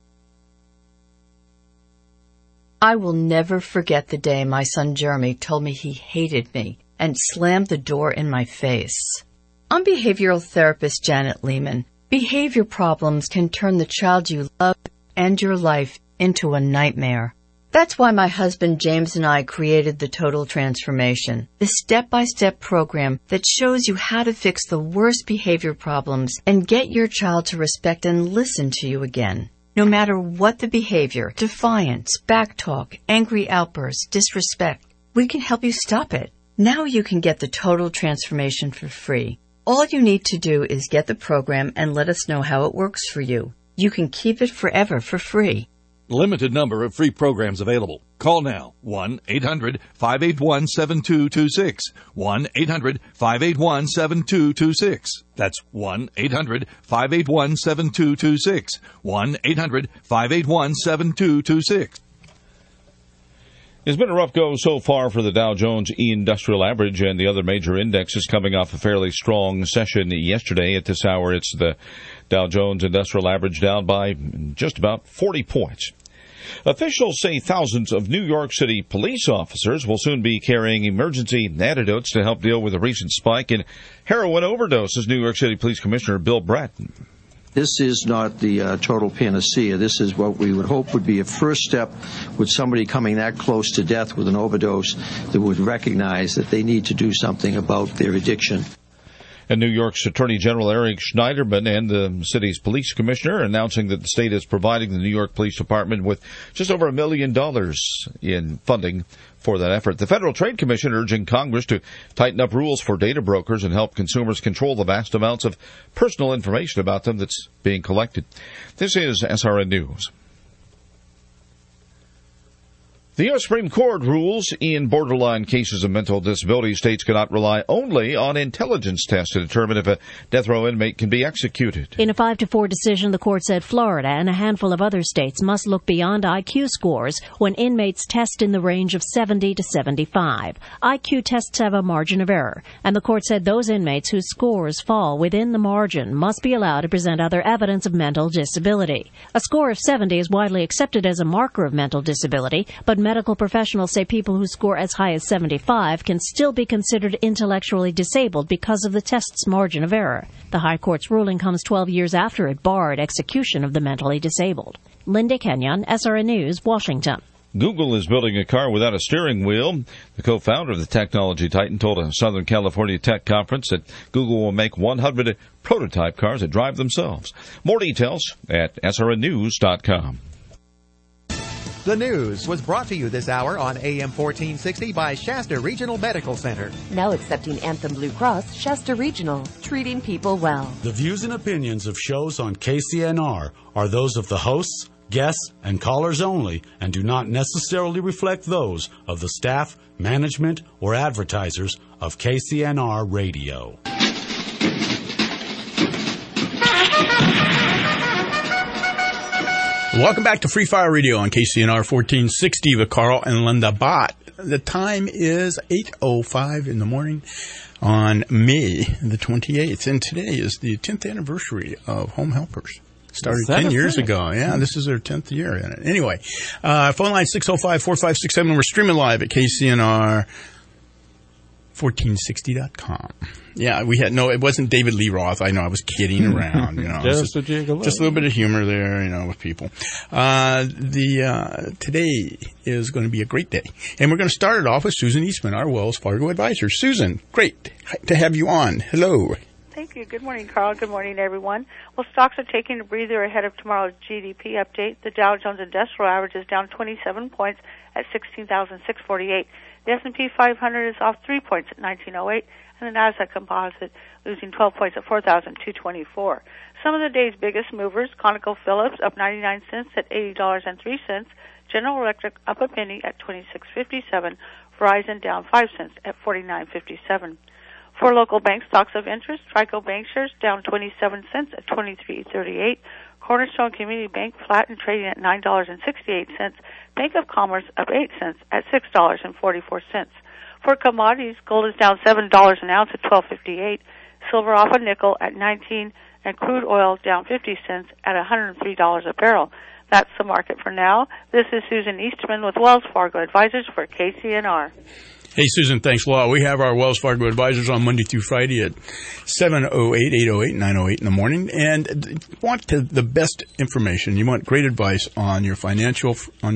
I will never forget the day my son Jeremy told me he hated me and slammed the door in my face. I'm behavioral therapist Janet Lehman. Behavior problems can turn the child you love and your life into a nightmare. That's why my husband James and I created the Total Transformation, the step-by-step program that shows you how to fix the worst behavior problems and get your child to respect and listen to you again. No matter what the behavior, defiance, backtalk, angry outbursts, disrespect, we can help you stop it. Now you can get the Total Transformation for free. All you need to do is get the program and let us know how it works for you. You can keep it forever for free. Limited number of free programs available. Call now. 1-800-581-7226. 1-800-581-7226. That's 1-800-581-7226. 1-800-581-7226. It's been a rough go so far for the Dow Jones Industrial Average and the other major indexes coming off a fairly strong session yesterday. At this hour, it's the Dow Jones Industrial Average down by just about 40 points. Officials say thousands of New York City police officers will soon be carrying emergency antidotes to help deal with a recent spike in heroin overdoses. New York City Police Commissioner Bill Bratton. This is not the total panacea. This is what we would hope would be a first step with somebody coming that close to death with an overdose that would recognize that they need to do something about their addiction. And New York's Attorney General Eric Schneiderman and the city's police commissioner announcing that the state is providing the New York Police Department with just over $1 million in funding for that effort. The Federal Trade Commission urging Congress to tighten up rules for data brokers and help consumers control the vast amounts of personal information about them that's being collected. This is SRN News. The U.S. Supreme Court rules in borderline cases of mental disability, states cannot rely only on intelligence tests to determine if a death row inmate can be executed. In a 5-4 decision, the court said Florida and a handful of other states must look beyond IQ scores when inmates test in the range of 70 to 75. IQ tests have a margin of error, and the court said those inmates whose scores fall within the margin must be allowed to present other evidence of mental disability. A score of 70 is widely accepted as a marker of mental disability, but medical professionals say people who score as high as 75 can still be considered intellectually disabled because of the test's margin of error. The High Court's ruling comes 12 years after it barred execution of the mentally disabled. Linda Kenyon, SRN News, Washington. Google is building a car without a steering wheel. The co-founder of the technology titan told a Southern California tech conference that Google will make 100 prototype cars that drive themselves. More details at srnnews.com. The news was brought to you this hour on AM 1460 by Shasta Regional Medical Center. Now accepting Anthem Blue Cross, Shasta Regional, treating people well. The views and opinions of shows on KCNR are those of the hosts, guests, and callers only and do not necessarily reflect those of the staff, management, or advertisers of KCNR Radio. Welcome back to Free Fire Radio on KCNR 1460 with Carl and Linda Bott. The time is 8:05 in the morning on May the 28th, and today is the 10th anniversary of Home Helpers. Started 10 years ago. Yeah, this is their 10th year in it. Anyway, phone line 605-4567. We're streaming live at KCNR1460.com. Yeah, we had it wasn't David Lee Roth. I know, I was kidding around. You know, just a gigolo. Just a little bit of humor there, with people. Today is going to be a great day, and we're going to start it off with Susan Eastman, our Wells Fargo advisor. Susan, great to have you on. Hello. Thank you. Good morning, Carl. Good morning, everyone. Well, stocks are taking a breather ahead of tomorrow's GDP update. The Dow Jones Industrial Average is down 27 points at 16,648. The S&P 500 is off 3 points at 1908, and the Nasdaq Composite losing 12 points at 4,224. Some of the day's biggest movers: ConocoPhillips up 99 cents at $80.03. General Electric up a penny at $26.57. Verizon down 5 cents at $49.57. For local bank stocks of interest, Trico Bank shares down 27 cents at $23.38. Cornerstone Community Bank flat and trading at $9.68. Bank of Commerce up 8 cents at $6.44. For commodities, gold is down $7 an ounce at $12.58. Silver off a nickel at 19, and crude oil down 50 cents at $103 a barrel. That's the market for now. This is Susan Eastman with Wells Fargo Advisors for KCNR. Hey, Susan, thanks a lot. We have our Wells Fargo advisors on Monday through Friday at 7:08, 8:08, 9:08 in the morning. And you want the best information. You want great advice on your financial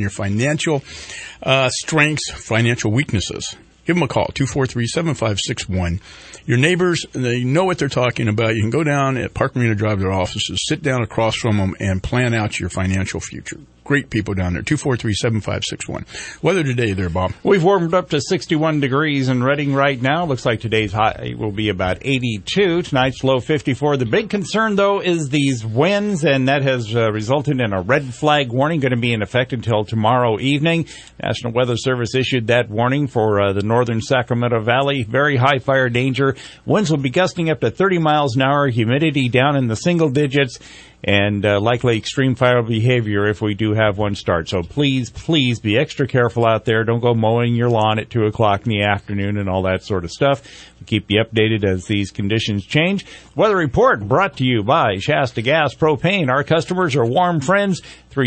strengths, financial weaknesses. Give them a call, 243-7561. Your neighbors, they know what they're talking about. You can go down at Park Marina Drive to their offices, sit down across from them, and plan out your financial future. Great people down there, 243-7561. Weather today there, Bob? We've warmed up to 61 degrees in Redding right now. Looks like today's high will be about 82. Tonight's low 54. The big concern, though, is these winds, and that has resulted in a red flag warning going to be in effect until tomorrow evening. National Weather Service issued that warning for the northern Sacramento Valley. Very high fire danger. Winds will be gusting up to 30 miles an hour. Humidity down in the single digits. And likely extreme fire behavior if we do have one start. So please be extra careful out there. Don't go mowing your lawn at 2 o'clock in the afternoon and all that sort of stuff. We'll keep you updated as these conditions change. Weather report brought to you by Shasta Gas Propane. Our customers are warm friends.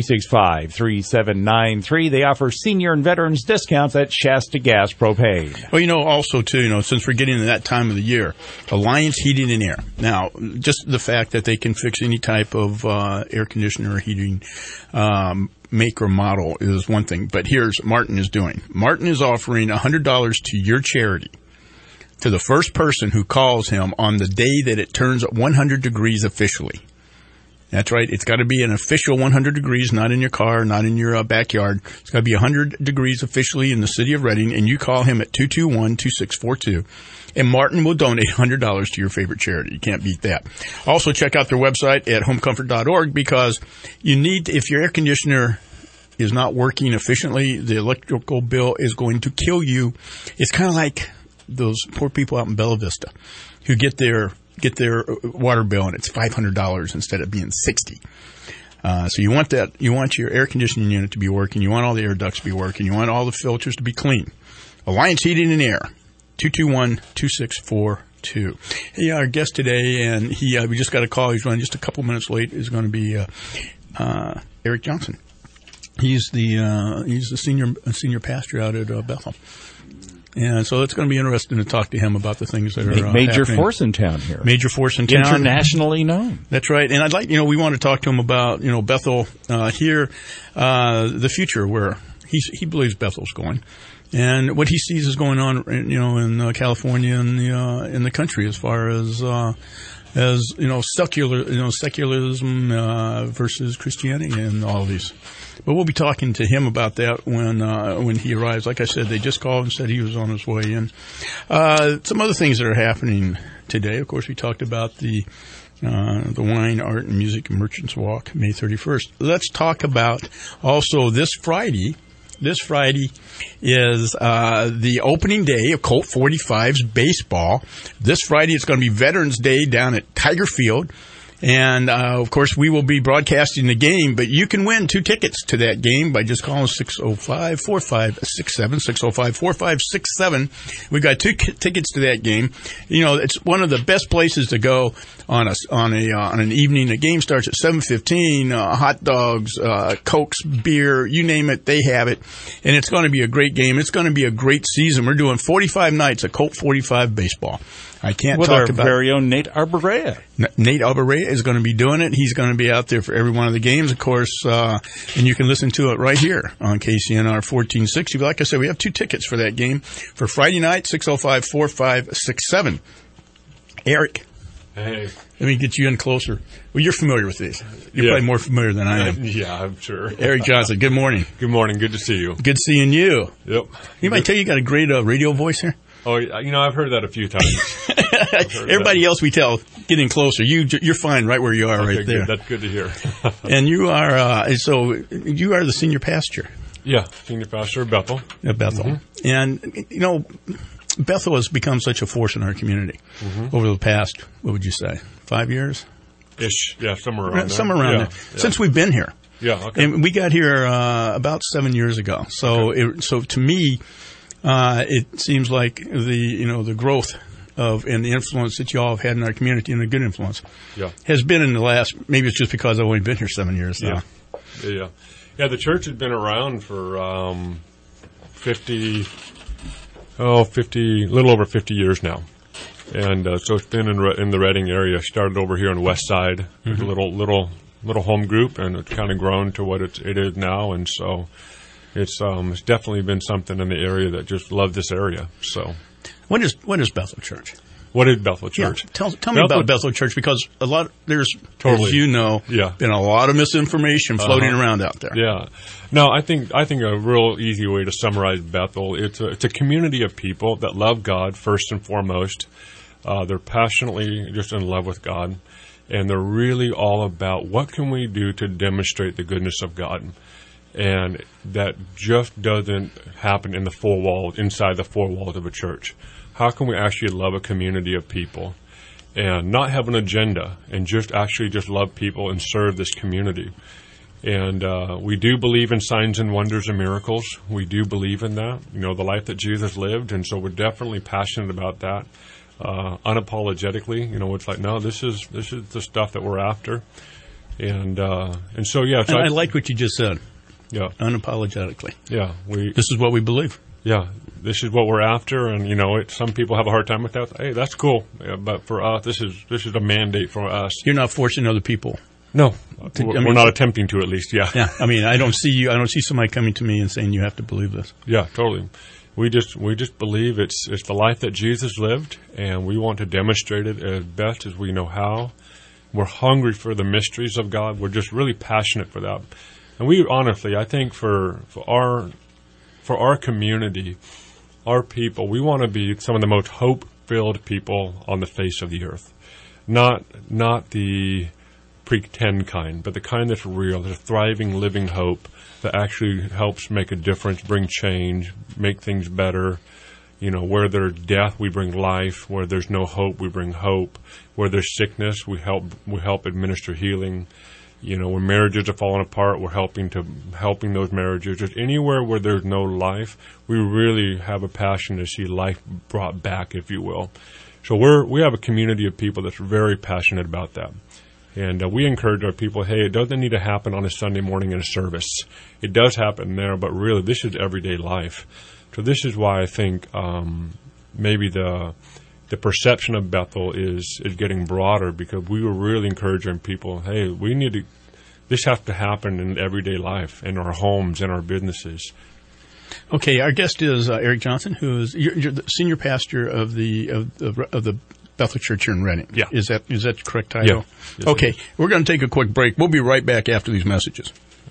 365-3793. They offer senior and veterans discounts at Shasta Gas Propane. Well, also, too, since we're getting into that time of the year, Alliance Heating and Air. Now, just the fact that they can fix any type of air conditioner or heating make or model is one thing. But here's what Martin is doing. Martin is offering $100 to your charity, to the first person who calls him on the day that it turns 100 degrees officially. That's right. It's got to be an official 100 degrees, not in your car, not in your backyard. It's got to be 100 degrees officially in the city of Redding, and you call him at 221-2642, and Martin will donate $100 to your favorite charity. You can't beat that. Also, check out their website at homecomfort.org, because you need, if your air conditioner is not working efficiently, the electrical bill is going to kill you. It's kind of like those poor people out in Bella Vista who get their water bill and it's $500 instead of being $60. So you want that. You want your air conditioning unit to be working. You want all the air ducts to be working. You want all the filters to be clean. Alliance Heating and Air, 221-2642. Hey, our guest today, and we just got a call. He's running just a couple minutes late. Is going to be Eric Johnson. He's the senior pastor out at Bethel. And so it's going to be interesting to talk to him about the things that are major happening. Force in town here. Major force in town. Internationally known. That's right. And I'd like, we want to talk to him about, Bethel here, the future where he believes Bethel's going. And what he sees is going on, in California and in the country as far as secularism versus Christianity and all of these. But we'll be talking to him about that when he arrives. Like I said, they just called and said he was on his way in. Some other things that are happening today. Of course, we talked about the Wine, Art, and Music Merchants Walk, May 31st. Let's talk about also this Friday. This Friday is the opening day of Colt 45's baseball. This Friday it's going to be Veterans Day down at Tiger Field. And, of course, we will be broadcasting the game, but you can win 2 tickets to that game by just calling 605-4567, 605-4567. We've got 2 tickets to that game. It's one of the best places to go on an evening. The game starts at 7:15, hot dogs, Cokes, beer, you name it, they have it. And it's going to be a great game. It's going to be a great season. We're doing 45 nights of Colt 45 baseball. I can't with talk our about very own Nate Arbarea. Nate Arbarea is going to be doing it. He's going to be out there for every one of the games, of course, and you can listen to it right here on KCNR 1460. Like I said, we have 2 tickets for that game for Friday night, 605-4567. Eric. Hey. Let me get you in closer. Well, you're familiar with these. You're probably more familiar than I am. Yeah, I'm sure. Eric Johnson, good morning. Good morning. Good to see you. Good seeing you. Yep. You might tell you got a great radio voice here. Oh, I've heard that a few times. Everybody else we tell, get in closer. You're fine right where you are, okay, right there. Good. That's good to hear. And you are, so you are the senior pastor. Yeah, senior pastor of Bethel. At Bethel. Mm-hmm. And, Bethel has become such a force in our community over the past, what would you say, 5 years? Ish, yeah, somewhere around there. Somewhere around there. Yeah. Since we've been here. Yeah, okay. And we got here about 7 years ago. So, so to me, it seems like the growth and the influence that you all have had in our community, and a good influence, has been in the last. Maybe it's just because I've only been here 7 years now. Yeah. The church has been around for 50, a little over 50 years now, and so it's been in the Reading area. Started over here on the west side, with a little home group, and it's kind of grown to what it is now, and so. It's definitely been something in the area that just love this area. So, what is Bethel Church? What is Bethel Church? Yeah, tell me about Bethel Church, because there's as you know, been a lot of misinformation floating around out there. Yeah, no, I think a real easy way to summarize Bethel, it's a community of people that love God first and foremost. They're passionately just in love with God, and they're really all about what can we do to demonstrate the goodness of God. And that just doesn't happen inside the 4 walls of a church. How can we actually love a community of people and not have an agenda and just love people and serve this community? And we do believe in signs and wonders and miracles. We do believe in that, the life that Jesus lived. And so we're definitely passionate about that, unapologetically. It's like, no, this is the stuff that we're after. And so, yeah. So I like what you just said. Yeah. Unapologetically. Yeah. This is what we believe. Yeah. This is what we're after. And, some people have a hard time with that. Hey, that's cool. Yeah, but for us, this is a mandate for us. You're not forcing other people. No. We're not attempting to, at least. Yeah. Yeah. I mean, I don't see somebody coming to me and saying you have to believe this. Yeah, totally. We just believe it's the life that Jesus lived, and we want to demonstrate it as best as we know how. We're hungry for the mysteries of God. We're just really passionate for that. And we honestly, I think for our community, our people, we want to be some of the most hope-filled people on the face of the earth. Not the pretend kind, but the kind that's real, the thriving, living hope that actually helps make a difference, bring change, make things better. You know, where there's death, we bring life. Where there's no hope, we bring hope. Where there's sickness, we help administer healing. You know, when marriages are falling apart, we're helping those marriages. Just anywhere where there's no life, we really have a passion to see life brought back, if you will. So we have a community of people that's very passionate about that. And we encourage our people, hey, it doesn't need to happen on a Sunday morning in a service. It does happen there, but really this is everyday life. So this is why I think maybe the perception of Bethel is getting broader, because we were really encouraging people, hey, this has to happen in everyday life, in our homes, in our businesses. Okay, our guest is Eric Johnson, who is you're the senior pastor of the Bethel Church here in Reading. Yeah. Is that the correct title? Yeah. Yes, okay, we're going to take a quick break. We'll be right back after these messages.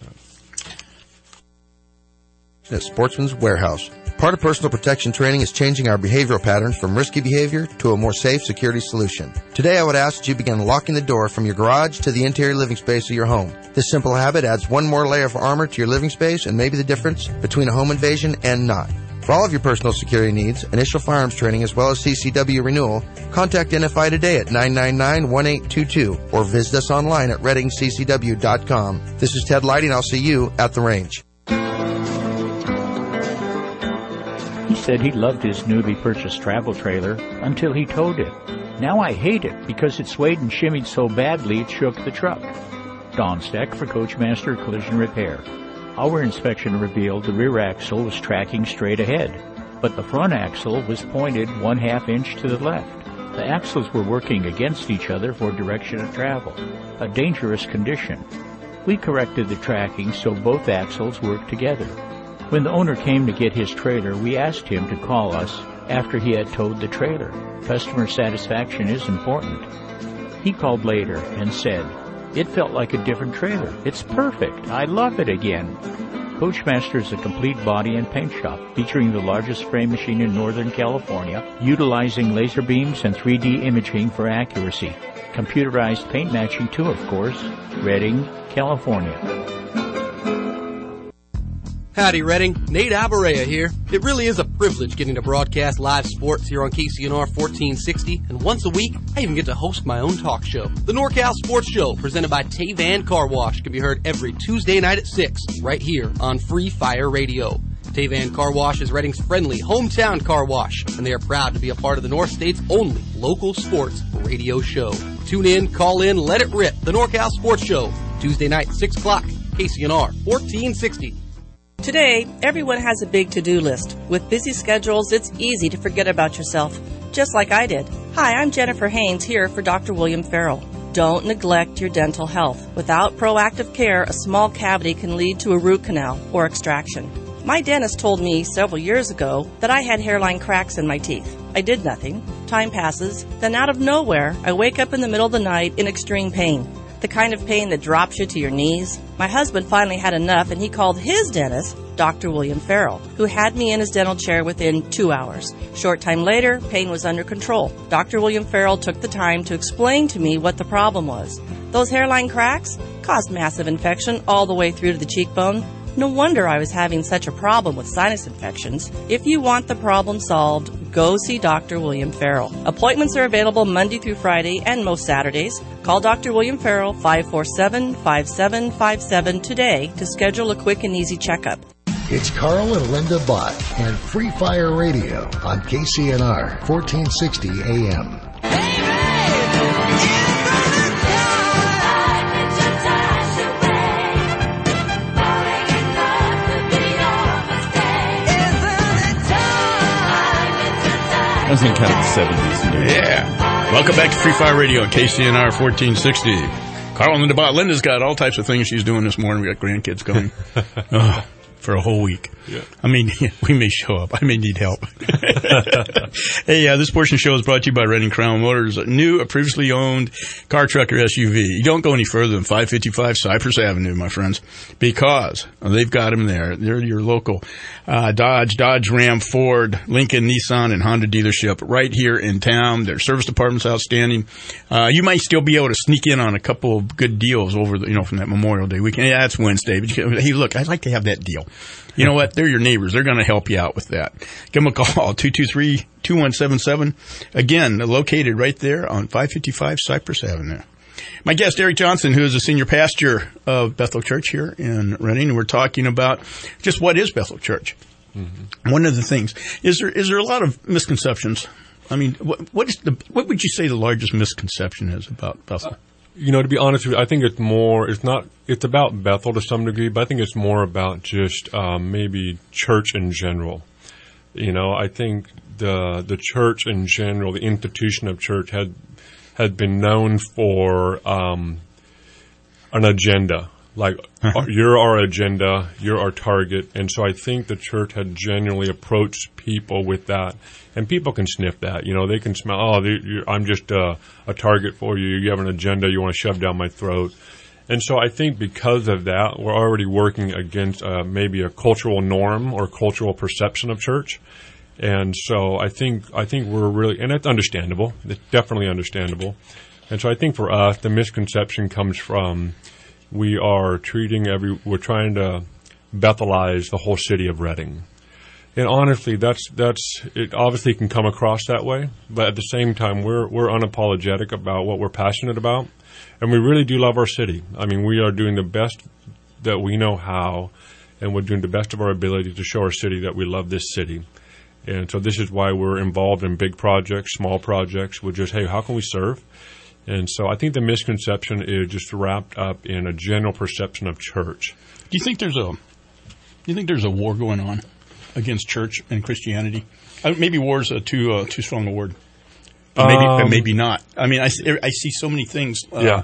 At Sportsman's Warehouse. Part of personal protection training is changing our behavioral patterns from risky behavior to a more safe security solution. Today I would ask that you begin locking the door from your garage to the interior living space of your home. This simple habit adds one more layer of armor to your living space and may be the difference between a home invasion and not. For all of your personal security needs, initial firearms training as well as CCW renewal, contact NFI today at 999-1822 or visit us online at readingccw.com. This is Ted Lighting. I'll see you at the range. He said he loved his newly purchased travel trailer until he towed it. Now I hate it because it swayed and shimmied so badly it shook the truck. Don Steck for Coachmaster Collision Repair. Our inspection revealed the rear axle was tracking straight ahead, but the front axle was pointed 1/2 inch to the left. The axles were working against each other for direction of travel, a dangerous condition. We corrected the tracking so both axles worked together. When the owner came to get his trailer, we asked him to call us after he had towed the trailer. Customer satisfaction is important. He called later and said, "It felt like a different trailer. It's perfect. I love it again." Coachmaster is a complete body and paint shop featuring the largest spray machine in Northern California, utilizing laser beams and 3D imaging for accuracy. Computerized paint matching too, of course. Reading, California. Howdy, Reading. Nate Alvarez here. It really is a privilege getting to broadcast live sports here on KCNR 1460, and once a week, I even get to host my own talk show. The NorCal Sports Show, presented by Tavan Car Wash, can be heard every Tuesday night at 6, right here on Free Fire Radio. Tavan Car Wash is Reading's friendly hometown car wash, and they are proud to be a part of the North State's only local sports radio show. Tune in, call in, let it rip. The NorCal Sports Show, Tuesday night, 6 o'clock, KCNR 1460. Today, everyone has a big to-do list. With busy schedules, it's easy to forget about yourself, just like I did. Hi, I'm Jennifer Haynes here for Dr. William Farrell. Don't neglect your dental health. Without proactive care, a small cavity can lead to a root canal or extraction. My dentist told me several years ago that I had hairline cracks in my teeth. I did nothing. Time passes. Then out of nowhere, I wake up in the middle of the night in extreme pain. The kind of pain that drops you to your knees. My husband finally had enough and he called his dentist, Dr. William Farrell, who had me in his dental chair within 2 hours. Short time later, pain was under control. Dr. William Farrell took the time to explain to me what the problem was. Those hairline cracks caused massive infection all the way through to the cheekbone. No wonder I was having such a problem with sinus infections. If you want the problem solved, go see Dr. William Farrell. Appointments are available Monday through Friday and most Saturdays. Call Dr. William Farrell 547-5757 today to schedule a quick and easy checkup. It's Carl and Linda Bott and Free Fire Radio on KCNR 1460 AM. I was in kind of the 70s. Yeah. Welcome back to Free Fire Radio on KCNR 1460. Carl and Linda Bott. Linda's got all types of things she's doing this morning. We got grandkids coming. for a whole week. Yeah. I mean, we may show up. I may need help. Hey, this portion of the show is brought to you by Redding Crown Motors, a new, previously owned car, truck, or SUV. You don't go any further than 555 Cypress Avenue, my friends, because they've got them there. They're your local Dodge, Ram, Ford, Lincoln, Nissan, and Honda dealership right here in town. Their service department's outstanding. You might still be able to sneak in on a couple of good deals over from that Memorial Day weekend. Yeah, that's Wednesday. But hey, look, I'd like to have that deal. You know what? They're your neighbors. They're going to help you out with that. Give them a call, 223-2177. Again, located right there on 555 Cypress Avenue. My guest, Eric Johnson, who is a senior pastor of Bethel Church here in Redding, and we're talking about just what is Bethel Church. Mm-hmm. One of the things, is there a lot of misconceptions? I mean, what would you say the largest misconception is about Bethel? To be honest with you, I think it's about Bethel to some degree, but I think it's more about just maybe church in general. I think the church in general, the institution of church had been known for an agenda. Like, you're our agenda, you're our target. And so I think the church had genuinely approached people with that. And people can sniff that. They can smell, I'm just a target for you. You have an agenda you want to shove down my throat. And so I think because of that, we're already working against maybe a cultural norm or cultural perception of church. And so I think we're really, and it's understandable. It's definitely understandable. And so I think for us, the misconception comes from we're trying to Bethelize the whole city of Redding. And honestly, it obviously can come across that way, but at the same time, we're unapologetic about what we're passionate about, and we really do love our city. I mean, we are doing the best that we know how, and we're doing the best of our ability to show our city that we love this city. And so this is why we're involved in big projects, small projects. We're just, hey, how can we serve? And so I think the misconception is just wrapped up in a general perception of church. Do you think there's a war going on against church and Christianity? Maybe war is too strong a word. Maybe not. I mean, I see so many things.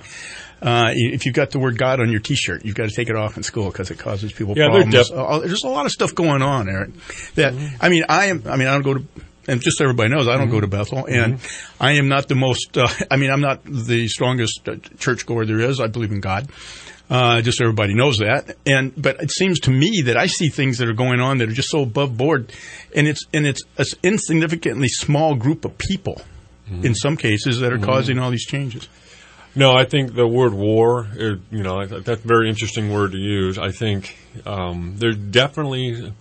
If you've got the word God on your T-shirt, you've got to take it off in school because it causes people problems. There's a lot of stuff going on, Eric. That I don't go to. And just so everybody knows, I don't go to Bethel, and I am not the most. I'm not the strongest churchgoer there is. I believe in God. Just so everybody knows that. But it seems to me that I see things that are going on that are just so above board, and it's an insignificantly small group of people, in some cases, that are causing all these changes. No, I think the word war, that's a very interesting word to use. I think there's definitely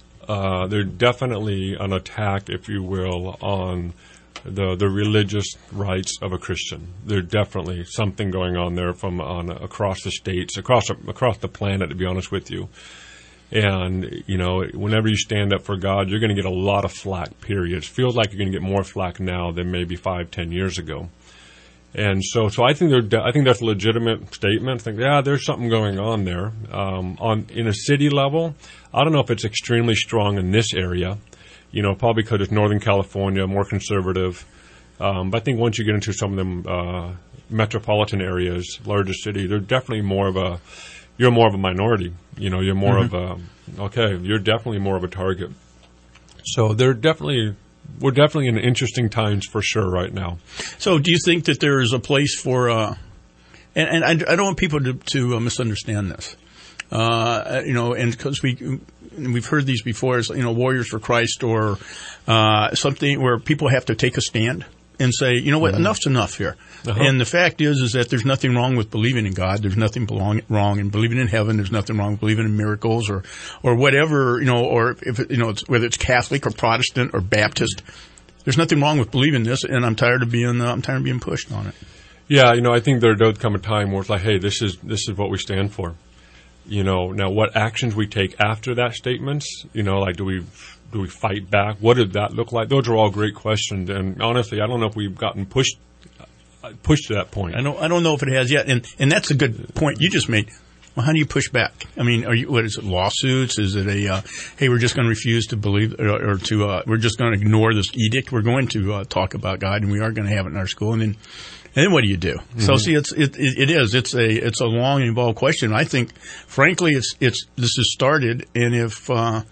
an attack, if you will, on the religious rights of a Christian. There's definitely something going on there across the states, across the planet, to be honest with you. And, whenever you stand up for God, you're going to get a lot of flack, period. It feels like you're going to get more flack now than maybe 5-10 years ago. And so I think that's a legitimate statement. I think, there's something going on there. In a city level, I don't know if it's extremely strong in this area, probably because it's Northern California, more conservative. But I think once you get into some of them metropolitan areas, larger cities, they're definitely you're more of a minority. You're more you're definitely more of a target. So we're definitely in interesting times for sure right now. So do you think that there is a place for, and I don't want people to misunderstand this, and because we've heard these before as, Warriors for Christ or something where people have to take a stand and say, enough's enough here. And the fact is that there's nothing wrong with believing in God. There's nothing wrong in believing in heaven. There's nothing wrong with believing in miracles or whatever, or if whether it's Catholic or Protestant or Baptist. There's nothing wrong with believing this, and I'm tired of being pushed on it. Yeah, I think there does come a time where it's like, hey, this is what we stand for. Now what actions we take after that statement, like do we fight back? What did that look like? Those are all great questions, and honestly, I don't know if we've gotten pushed to that point. I don't know if it has yet, and that's a good point you just made. Well, how do you push back? I mean, what is it, lawsuits? Is it hey, we're just going to refuse to believe, we're just going to ignore this edict? We're going to talk about God, and we are going to have it in our school, and then And then what do you do? Mm-hmm. So see, it's a long and involved question. I think, frankly, this has started, and if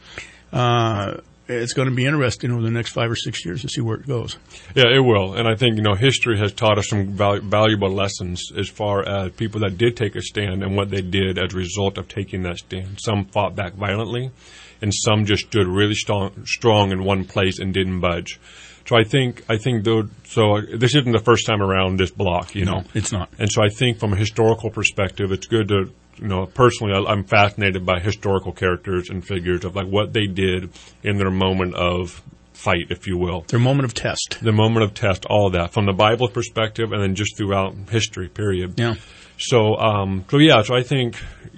it's going to be interesting over the next 5 or 6 years to see where it goes. Yeah, it will. And I think, history has taught us some valuable lessons as far as people that did take a stand and what they did as a result of taking that stand. Some fought back violently, and some just stood really strong in one place and didn't budge. So I think though, this isn't the first time around this block, No, it's not. And so I think from a historical perspective, it's good to, personally, I'm fascinated by historical characters and figures of like what they did in their moment of fight, if you will. Their moment of test. The moment of test, all of that, from the Bible's perspective and then just throughout history, period. Yeah. So I think,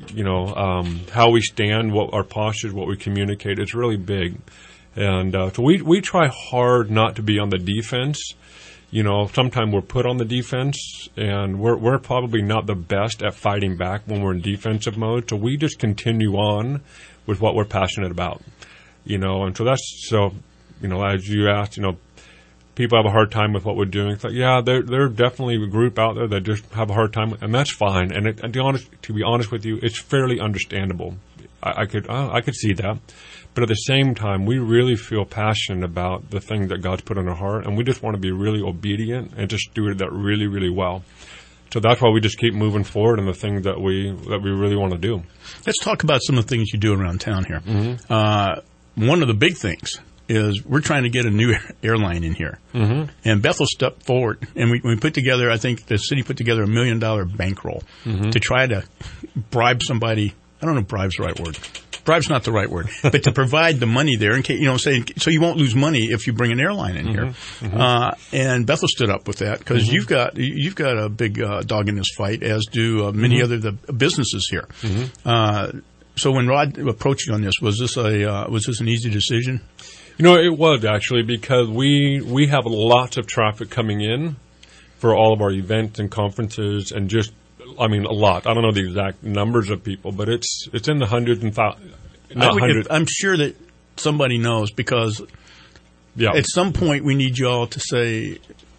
how we stand, what our postures, what we communicate, it's really big. And so we try hard not to be on the defense. Sometimes we're put on the defense, and we're probably not the best at fighting back when we're in defensive mode. So we just continue on with what we're passionate about, And so as you asked, people have a hard time with what we're doing. It's like, yeah, there definitely a group out there that just have a hard time, and that's fine. And to be honest with you, it's fairly understandable. I could see that. But at the same time, we really feel passionate about the thing that God's put in our heart, and we just want to be really obedient and just steward that really, really well. So that's why we just keep moving forward in the thing that we really want to do. Let's talk about some of the things you do around town here. Mm-hmm. One of the big things is we're trying to get a new airline in here. Mm-hmm. And Bethel stepped forward, and we put together, I think the city put together $1 million bankroll to try to bribe somebody. I don't know if bribe's the right word. Bribe's not the right word, but to provide the money there, in case, so you won't lose money if you bring an airline in here. Mm-hmm. And Bethel stood up with that because you've got a big dog in this fight, as do many other the businesses here. Mm-hmm. So when Rod approached you on this, was this an easy decision? It was actually, because we have lots of traffic coming in for all of our events and conferences, and just. A lot. I don't know the exact numbers of people, but it's in the hundreds and thousands. I'm sure that somebody knows, because at some point we need you all to say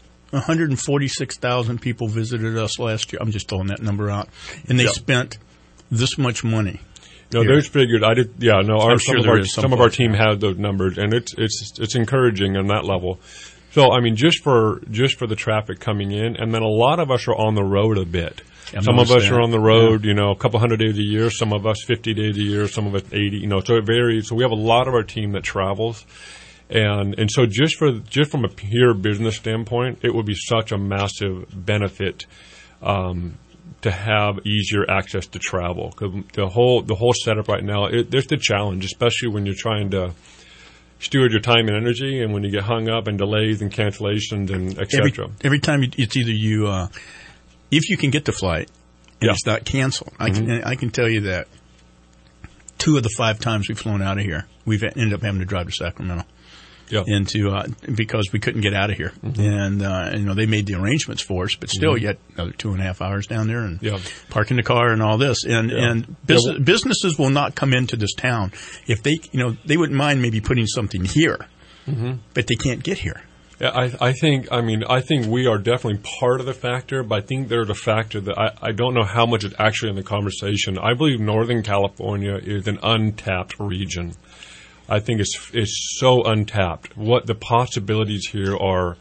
146,000 people visited us last year. I'm just throwing that number out. And they spent this much money. Those figures, I did. Yeah, no. Some of our team had those numbers, and it's encouraging on that level. So, just for the traffic coming in, and then a lot of us are on the road a bit. Some of us are on the road, a couple hundred days a year. Some of us 50 days a year. Some of us 80. So it varies. So we have a lot of our team that travels, and so just from a pure business standpoint, it would be such a massive benefit to have easier access to travel. Because the whole setup right now, there's the challenge, especially when you're trying to steward your time and energy, and when you get hung up and delays and cancellations and et cetera. Every time it's either you. If you can get the flight and it's not canceled, I can tell you that 2 of the 5 times we've flown out of here, we've ended up having to drive to Sacramento because we couldn't get out of here. Mm-hmm. And they made the arrangements for us, but still you had another 2.5 hours down there and parking the car and all this. And businesses will not come into this town if they wouldn't mind maybe putting something here, but they can't get here. Yeah, I think we are definitely part of the factor, but I think there's a factor that I don't know how much is actually in the conversation. I believe Northern California is an untapped region. I think it's so untapped. What the possibilities here are.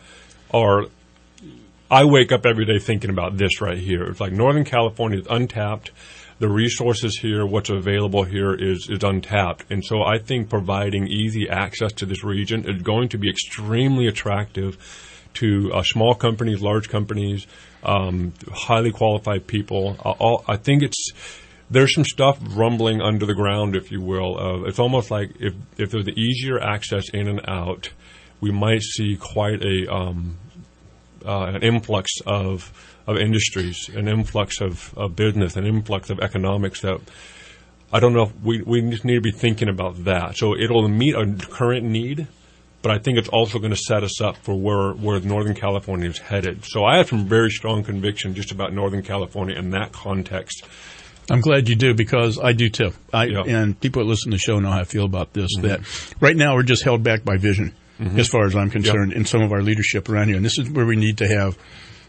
I wake up every day thinking about this right here. It's like Northern California is untapped. The resources here, what's available here is untapped. And so I think providing easy access to this region is going to be extremely attractive to small companies, large companies, highly qualified people. I think there's some stuff rumbling under the ground, if you will. It's almost like if there's easier access in and out, we might see quite an influx of industries, an influx of business, an influx of economics that I don't know. We just need to be thinking about that. So it'll meet a current need, but I think it's also going to set us up for where Northern California is headed. So I have some very strong conviction just about Northern California in that context. I'm glad you do, because I do too. And people that listen to the show know how I feel about this, that right now we're just held back by vision, as far as I'm concerned, in some of our leadership around here. And this is where we need to have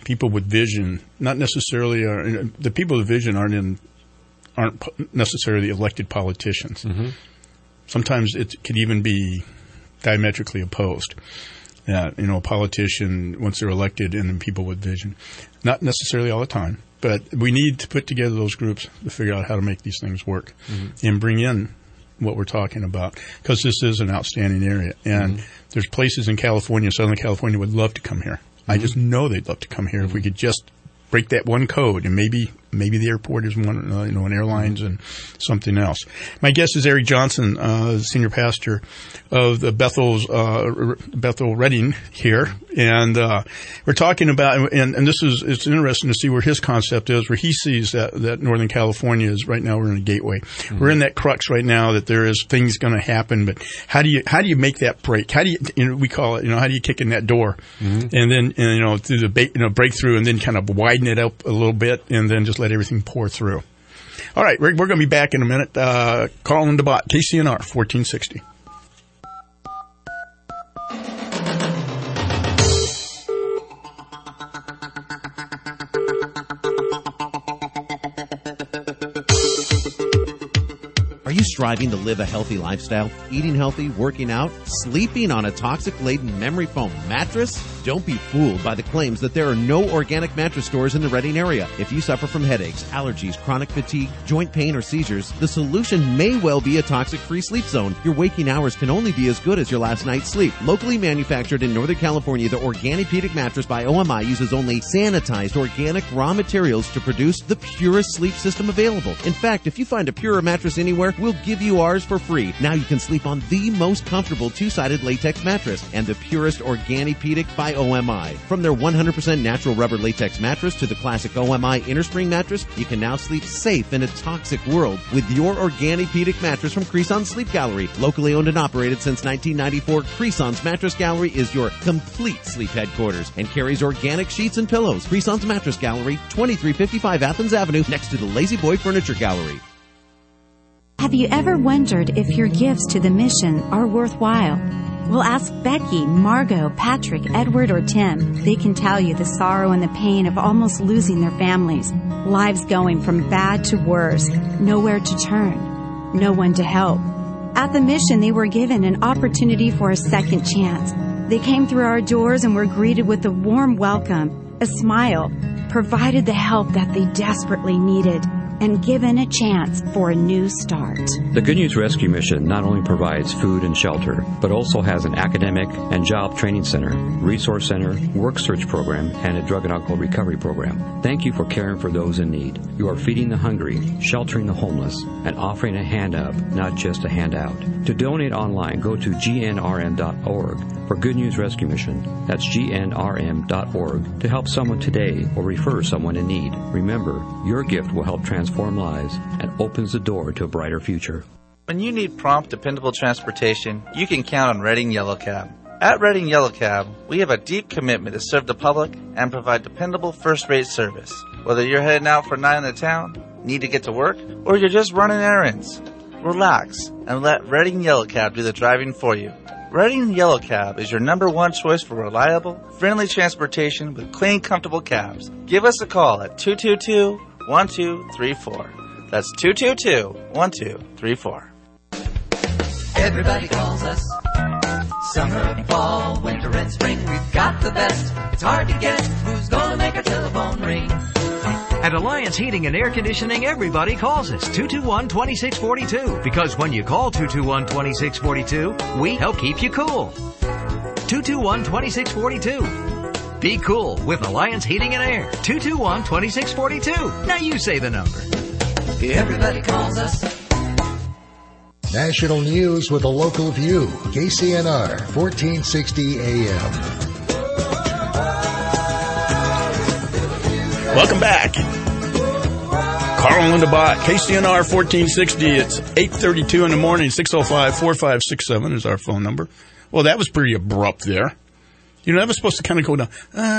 people with vision, not necessarily the people with vision aren't necessarily elected politicians. Mm-hmm. Sometimes it could even be diametrically opposed. A politician, once they're elected, and then people with vision. Not necessarily all the time, but we need to put together those groups to figure out how to make these things work and bring in what we're talking about, because this is an outstanding area. And there's places in California, Southern California, would love to come here. I just know they'd love to come here if we could just break that one code, and maybe the airport is one, and airlines and something else. My guest is Eric Johnson, senior pastor of the Bethel Redding here, and we're talking about, and it's interesting to see where his concept is, where he sees that Northern California is right now. We're in a gateway. We're in that crux right now that there is things going to happen, but how do you make that break? How do you, we call it, how do you kick in that door, and then through the breakthrough, and then kind of widen it up a little bit, and then just let everything pour through. All right, Rick, we're going to be back in a minute. Carl and DeBott, KCNR 1460. Are you striving to live a healthy lifestyle, eating healthy, working out, sleeping on a toxic-laden memory foam mattress? Don't be fooled by the claims that there are no organic mattress stores in the Redding area. If you suffer from headaches, allergies, chronic fatigue, joint pain, or seizures, the solution may well be a toxic-free sleep zone. Your waking hours can only be as good as your last night's sleep. Locally manufactured in Northern California, the Organipedic mattress by OMI uses only sanitized organic raw materials to produce the purest sleep system available. In fact, if you find a purer mattress anywhere, we'll give you ours for free. Now you can sleep on the most comfortable two-sided latex mattress and the purest Organipedic by OMI. From their 100% natural rubber latex mattress to the classic OMI innerspring mattress, you can now sleep safe in a toxic world with your Organipedic mattress from Creson's Sleep Gallery. Locally owned and operated since 1994, Creson's Mattress Gallery is your complete sleep headquarters and carries organic sheets and pillows. Creson's Mattress Gallery, 2355 Athens Avenue, next to the Lazy Boy Furniture Gallery. Have you ever wondered if your gifts to the mission are worthwhile? Well, ask Becky, Margot, Patrick, Edward, or Tim. They can tell you the sorrow and the pain of almost losing their families, lives going from bad to worse, nowhere to turn, no one to help. At the mission, they were given an opportunity for a second chance. They came through our doors and were greeted with a warm welcome, a smile, provided the help that they desperately needed, and given a chance for a new start. The Good News Rescue Mission not only provides food and shelter, but also has an academic and job training center, resource center, work search program, and a drug and alcohol recovery program. Thank you for caring for those in need. You are feeding the hungry, sheltering the homeless, and offering a hand up, not just a handout. To donate online, go to gnrm.org for Good News Rescue Mission. That's gnrm.org to help someone today or refer someone in need. Remember, your gift will help transform lives and opens the door to a brighter future. When you need prompt, dependable transportation, you can count on Redding Yellow Cab. At Redding Yellow Cab, we have a deep commitment to serve the public and provide dependable first-rate service. Whether you're heading out for a night in the town, need to get to work, or you're just running errands, relax and let Redding Yellow Cab do the driving for you. Redding Yellow Cab is your number one choice for reliable, friendly transportation with clean, comfortable cabs. Give us a call at 222-1234. That's 222-1234. Everybody calls us. Summer, fall, winter, and spring. We've got the best. It's hard to guess who's gonna make our telephone ring. At Alliance Heating and Air Conditioning, everybody calls us 221-2642. Because when you call 221-2642, we help keep you cool. 221-2642. Be cool with Alliance Heating and Air. 221-2642. Now you say the number. Everybody calls us. National news with a local view. KCNR 1460 AM. Welcome back. Carl and Linda Bott, KCNR 1460. It's 8:32 in the morning. 605-4567 is our phone number. Well, that was pretty abrupt there. You're never supposed to kind of go down.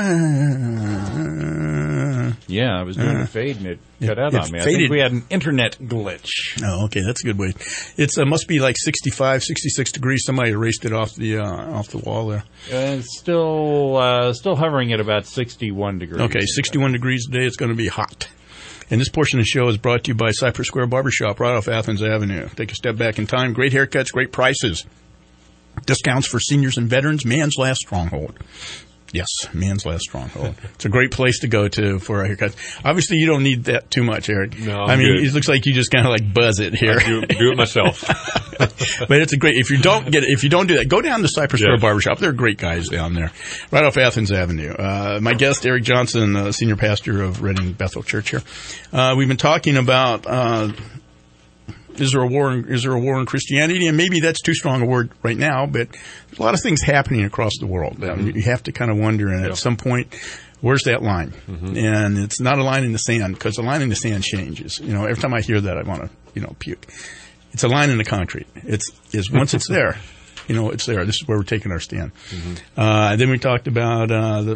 Yeah, I was doing a fade and it cut out on me. I think we had an internet glitch. Oh, okay, that's a good way. It must be like 65, 66 degrees. Somebody erased it off the wall there. It's still hovering at about 61 degrees. Okay, 61 degrees today. It's going to be hot. And this portion of the show is brought to you by Cypress Square Barbershop right off Athens Avenue. Take a step back in time. Great haircuts, great prices. Discounts for seniors and veterans. Man's last stronghold. Yes, man's last stronghold. It's a great place to go to for a haircut. Obviously, you don't need that too much, Eric. No, I mean, it looks like you just kind of like buzz it here. I do it myself. But it's a great. If you don't do that, go down to Cypress Square Barbershop. They're great guys down there, right off Athens Avenue. My guest, Eric Johnson, senior pastor of Reading Bethel Church here. We've been talking about. Is there a war in Christianity? And maybe that's too strong a word right now, but there's a lot of things happening across the world. You have to kind of wonder, and at some point, where's that line? Mm-hmm. And it's not a line in the sand, because the line in the sand changes. Every time I hear that, I want to, puke. It's a line in the concrete. It's once it's there, it's there. This is where we're taking our stand. Mm-hmm. Then we talked about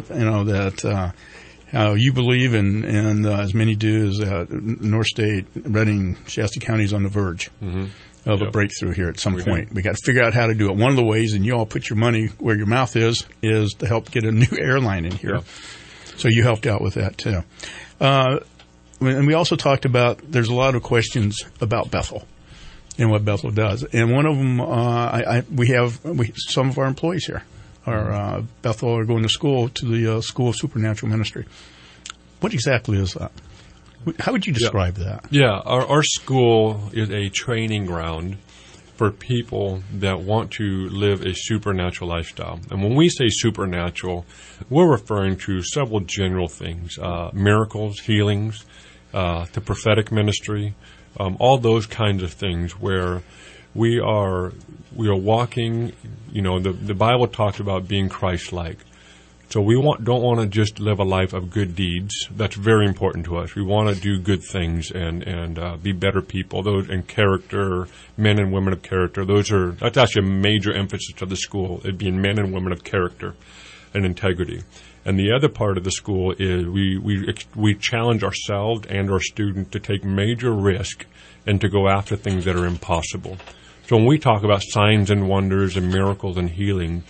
how you believe, and as many do, is North State, Reading, Shasta County is on the verge of a breakthrough here at some point. We got to figure out how to do it. One of the ways, and you all put your money where your mouth is to help get a new airline in here. So you helped out with that too. And we also talked about there's a lot of questions about Bethel and what Bethel does. And one of them, we have some of our employees here. Our Bethel are going to school, to the School of Supernatural Ministry. What exactly is that? How would you describe that? Yeah, our school is a training ground for people that want to live a supernatural lifestyle. And when we say supernatural, we're referring to several general things, miracles, healings, the prophetic ministry, all those kinds of things where we are walking, the Bible talks about being Christ-like. So we don't want to just live a life of good deeds. That's very important to us. We want to do good things and be better people. Those in character, men and women of character. That's actually a major emphasis of the school, it being men and women of character and integrity. And the other part of the school is we challenge ourselves and our students to take major risk and to go after things that are impossible. So when we talk about signs and wonders and miracles and healing,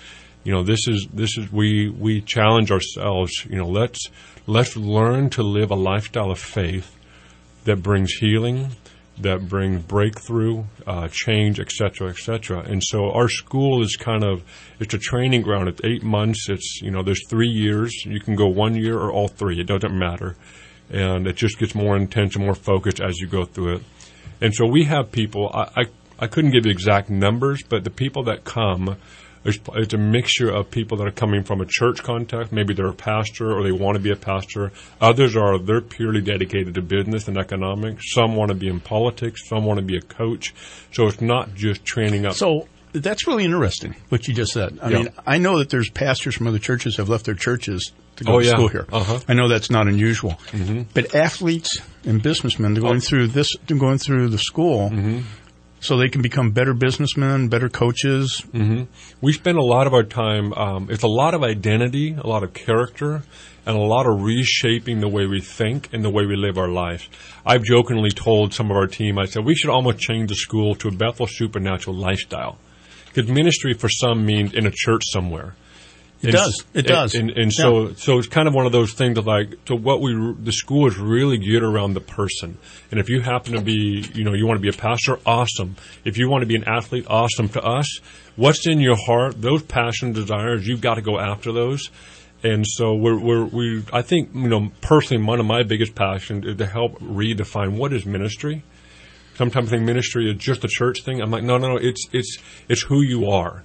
we challenge ourselves. Let's learn to live a lifestyle of faith that brings healing, that brings breakthrough, change, etc., etc. And so our school is it's a training ground. It's 8 months. There's 3 years. You can go 1 year or all 3. It doesn't matter. And it just gets more intense and more focused as you go through it. And so we have people. I couldn't give you exact numbers, but the people that come, it's a mixture of people that are coming from a church context. Maybe they're a pastor or they want to be a pastor. Others they're purely dedicated to business and economics. Some want to be in politics. Some want to be a coach. So it's not just training up. So that's really interesting, what you just said. I mean, I know that there's pastors from other churches who have left their churches to go to school here. I know that's not unusual. Mm-hmm. But athletes and businessmen going through the school, so they can become better businessmen, better coaches. Mm-hmm. We spend a lot of our time, it's a lot of identity, a lot of character, and a lot of reshaping the way we think and the way we live our lives. I've jokingly told some of our team, I said, we should almost change the school to a Bethel Supernatural lifestyle. Because ministry for some means in a church somewhere. It does. So it's kind of one of those things of the school is really geared around the person. And if you happen to be, you want to be a pastor, awesome. If you want to be an athlete, awesome. To us, what's in your heart, those passion desires, you've got to go after those. And so I think, personally, one of my biggest passions is to help redefine what is ministry. Sometimes I think ministry is just a church thing. I'm like, no, it's who you are.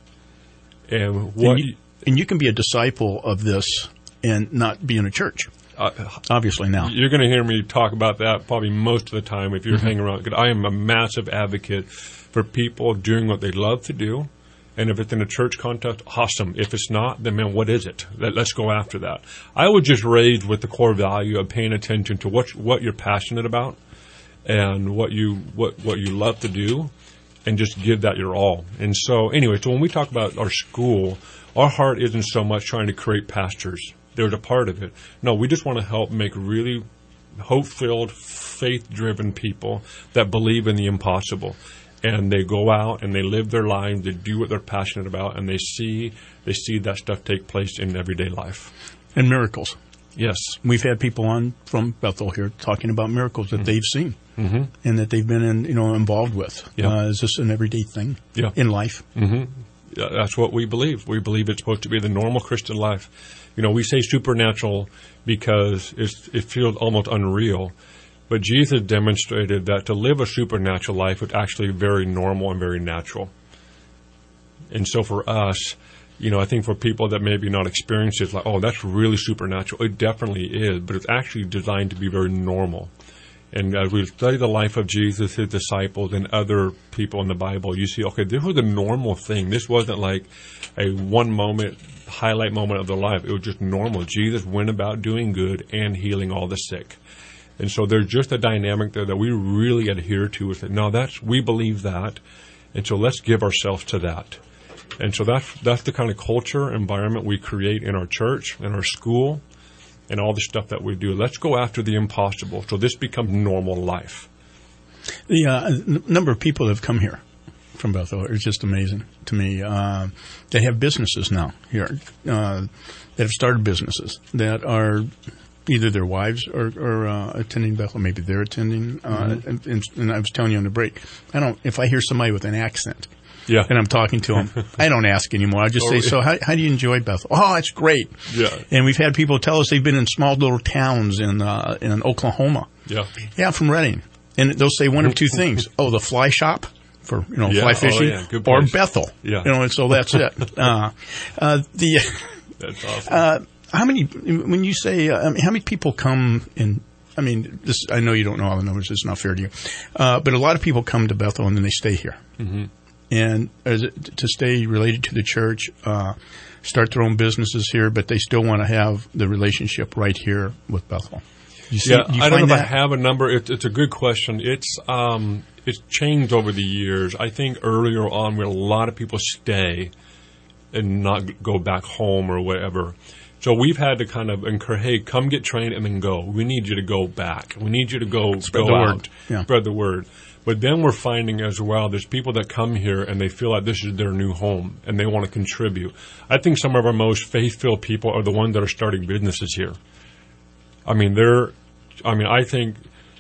And what... And you can be a disciple of this and not be in a church, obviously now. You're going to hear me talk about that probably most of the time if you're hanging around. Because I am a massive advocate for people doing what they love to do. And if it's in a church context, awesome. If it's not, then, man, what is it? Let's go after that. I was just raised with the core value of paying attention to what you're passionate about and what you love to do. and just give that your all. And so anyway, so when we talk about our school, our heart isn't so much trying to create pastors. There's a part of it. No, we just want to help make really hope-filled, faith-driven people that believe in the impossible. And they go out and they live their lives, they do what they're passionate about, and they see that stuff take place in everyday life. And miracles. Yes. We've had people on from Bethel here talking about miracles that they've seen and that they've been involved with. Yeah. Is this an everyday thing in life? Mm-hmm. Yeah, that's what we believe. We believe it's supposed to be the normal Christian life. We say supernatural because it feels almost unreal. But Jesus demonstrated that to live a supernatural life was actually very normal and very natural. And so for us, I think for people that maybe not experience it, like, oh, that's really supernatural. It definitely is, but it's actually designed to be very normal. And as we study the life of Jesus, his disciples, and other people in the Bible, you see, okay, this was a normal thing. This wasn't like a highlight moment of their life. It was just normal. Jesus went about doing good and healing all the sick. And so there's just a dynamic there that we really adhere to. Is that, no, we believe that, and so let's give ourselves to that. And so that's the kind of culture, environment we create in our church, in our school, and all the stuff that we do. Let's go after the impossible, so this becomes normal life. The number of people that have come here from Bethel is just amazing to me. They have businesses now here that have started businesses that are either their wives are attending Bethel, maybe they're attending. And I was telling you on the break, if I hear somebody with an accent, and I'm talking to them, I don't ask anymore. I just say, so how do you enjoy Bethel? Oh, it's great. Yeah. And we've had people tell us they've been in small little towns in Oklahoma. Yeah. Yeah, from Redding. And they'll say one of two things. Oh, the fly shop for fly fishing, or Bethel. Yeah. And so that's it. That's awesome. How many? When you say how many people come in? I mean, I know you don't know all the numbers. It's not fair to you, but a lot of people come to Bethel and then they stay here. Mm-hmm. And to stay related to the church, start their own businesses here, but they still want to have the relationship right here with Bethel. I don't know if I have a number. It's a good question. It's changed over the years. I think earlier on, we had a lot of people stay and not go back home or whatever. So we've had to kind of encourage, hey, come get trained and then go. We need you to go back. We need you to go spread the word. Yeah. Spread the word. But then we're finding as well, there's people that come here and they feel like this is their new home and they want to contribute. I think some of our most faith-filled people are the ones that are starting businesses here. I think,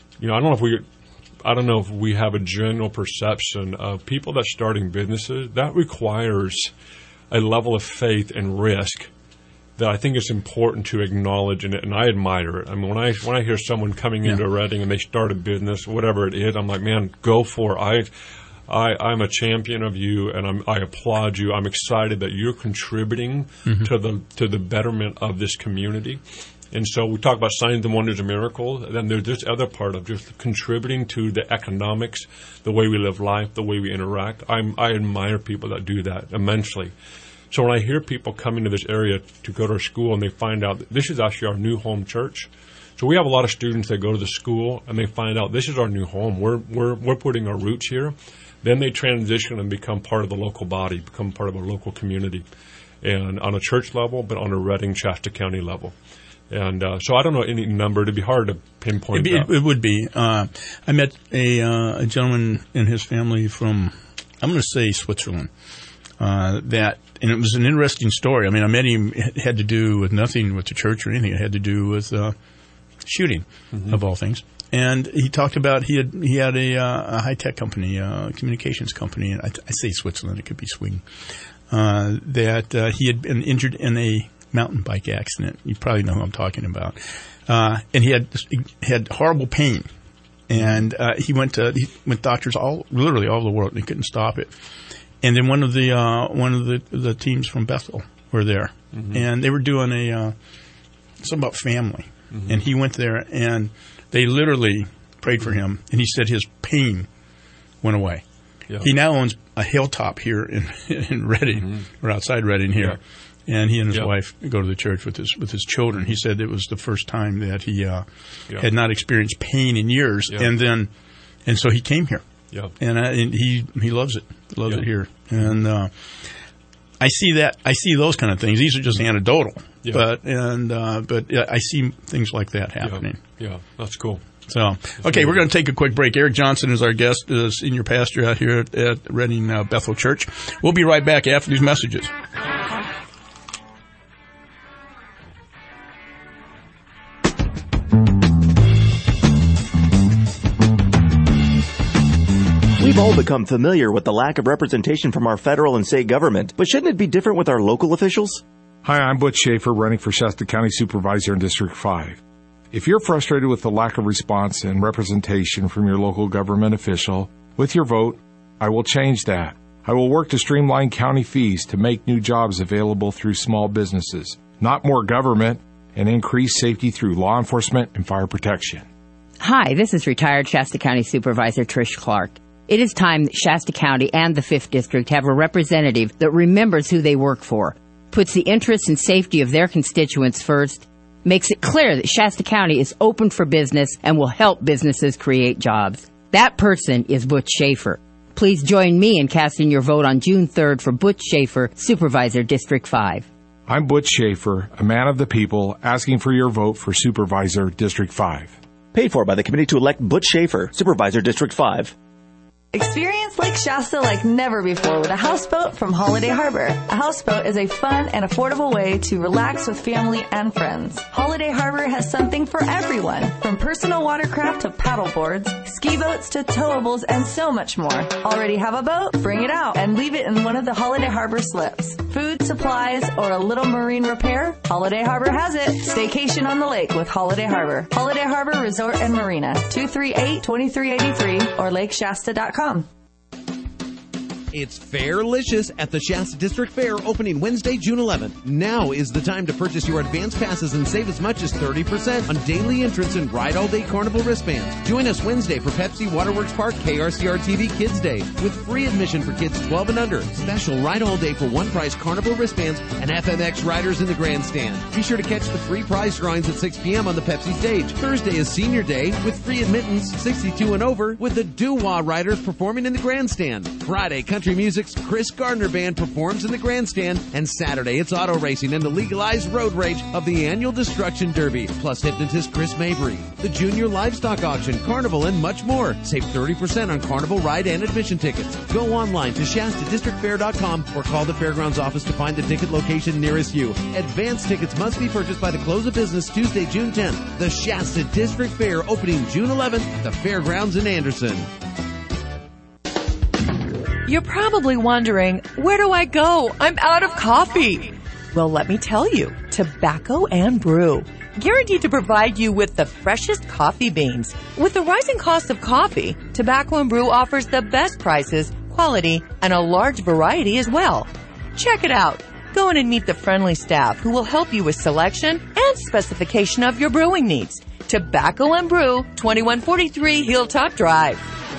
I don't know if we have a general perception of people that starting businesses. That requires a level of faith and risk that I think is important to acknowledge, and I admire it. I mean, when I hear someone coming into Redding and they start a business, whatever it is, I'm like, man, go for it. I'm a champion of you, and I applaud you. I'm excited that you're contributing to the betterment of this community. And so we talk about signs and wonders and miracles. Then there's this other part of just contributing to the economics, the way we live life, the way we interact. I admire people that do that immensely. So when I hear people coming to this area to go to our school and they find out that this is actually our new home church. So we have a lot of students that go to the school and they find out this is our new home. We're putting our roots here. Then they transition and become part of the local body, become part of a local community, and on a church level, but on a Redding, Shasta County level. And so I don't know any number. It'd be hard to pinpoint that. It would be. I met a gentleman and his family from, I'm going to say Switzerland, and it was an interesting story. I mean, I met him, it had to do with nothing with the church or anything. It had to do with shooting, of all things. And he talked about he had a high-tech company, communications company, and I say Switzerland, it could be Sweden, that he had been injured in a mountain bike accident. You probably know who I'm talking about. And he had horrible pain. And he went doctors literally all over the world, and he couldn't stop it. And then one of the teams from Bethel were there, and they were doing something about family. And he went there, and they literally prayed for him, and he said his pain went away. Yeah. He now owns a hilltop here in Redding, or outside Redding here, and he and his wife go to the church with his children. He said it was the first time that he had not experienced pain in years, and so he came here. Yeah. And he loves it. Loves it here. And I see that. I see those kind of things. These are just anecdotal. Yeah. But I see things like that happening. Yeah, that's cool. So, okay, we're going to take a quick break. Eric Johnson is our guest, senior pastor out here at Reading Bethel Church. We'll be right back after these messages. We've all become familiar with the lack of representation from our federal and state government, but shouldn't it be different with our local officials? Hi, I'm Butch Schaefer, running for Shasta County Supervisor in District 5. If you're frustrated with the lack of response and representation from your local government official, with your vote, I will change that. I will work to streamline county fees to make new jobs available through small businesses, not more government, and increase safety through law enforcement and fire protection. Hi, this is retired Shasta County Supervisor Trish Clark. It is time that Shasta County and the 5th District have a representative that remembers who they work for, puts the interests and safety of their constituents first, makes it clear that Shasta County is open for business and will help businesses create jobs. That person is Butch Schaefer. Please join me in casting your vote on June 3rd for Butch Schaefer, Supervisor District 5. I'm Butch Schaefer, a man of the people, asking for your vote for Supervisor District 5. Paid for by the committee to elect Butch Schaefer, Supervisor District 5. Experience Lake Shasta like never before with a houseboat from Holiday Harbor. A houseboat is a fun and affordable way to relax with family and friends. Holiday Harbor has something for everyone, from personal watercraft to paddle boards, ski boats to towables, and so much more. Already have a boat? Bring it out and leave it in one of the Holiday Harbor slips. Food, supplies, or a little marine repair? Holiday Harbor has it. Staycation on the lake with Holiday Harbor. Holiday Harbor Resort and Marina, 238-2383 or lakeshasta.com. It's Fairlicious at the Shasta District Fair, opening Wednesday, June 11th. Now is the time to purchase your advance passes and save as much as 30% on daily entrance and Ride All Day Carnival wristbands. Join us Wednesday for Pepsi Waterworks Park KRCR-TV Kids Day with free admission for kids 12 and under. Special Ride All Day for one price Carnival wristbands and FMX riders in the grandstand. Be sure to catch the free prize drawings at 6 p.m. on the Pepsi stage. Thursday is Senior Day with free admittance 62 and over with the Doo-Wah riders performing in the grandstand. Friday, Country Music's Chris Gardner Band performs in the grandstand, and Saturday it's auto racing and the legalized road rage of the annual Destruction Derby, plus hypnotist Chris Mabry, the Junior Livestock Auction, Carnival, and much more. Save 30% on Carnival ride and admission tickets. Go online to ShastaDistrictFair.com or call the Fairgrounds office to find the ticket location nearest you. Advance tickets must be purchased by the close of business Tuesday, June 10th. The Shasta District Fair opening June 11th at the Fairgrounds in Anderson. You're probably wondering, where do I go? I'm out of coffee. Well, let me tell you, Tobacco and Brew. Guaranteed to provide you with the freshest coffee beans. With the rising cost of coffee, Tobacco and Brew offers the best prices, quality, and a large variety as well. Check it out. Go in and meet the friendly staff who will help you with selection and specification of your brewing needs. Tobacco and Brew, 2143 Hilltop Drive.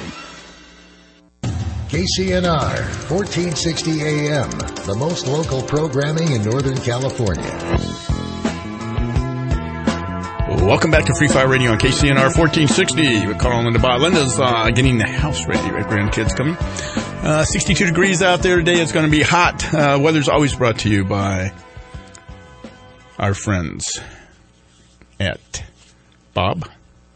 KCNR, 1460 AM, the most local programming in Northern California. Welcome back to Free Fire Radio on KCNR 1460 with Carl and Linda Bott. Linda's getting the house ready, right? Grandkids coming. 62 degrees out there today. It's going to be hot. Weather's always brought to you by our friends at Bob.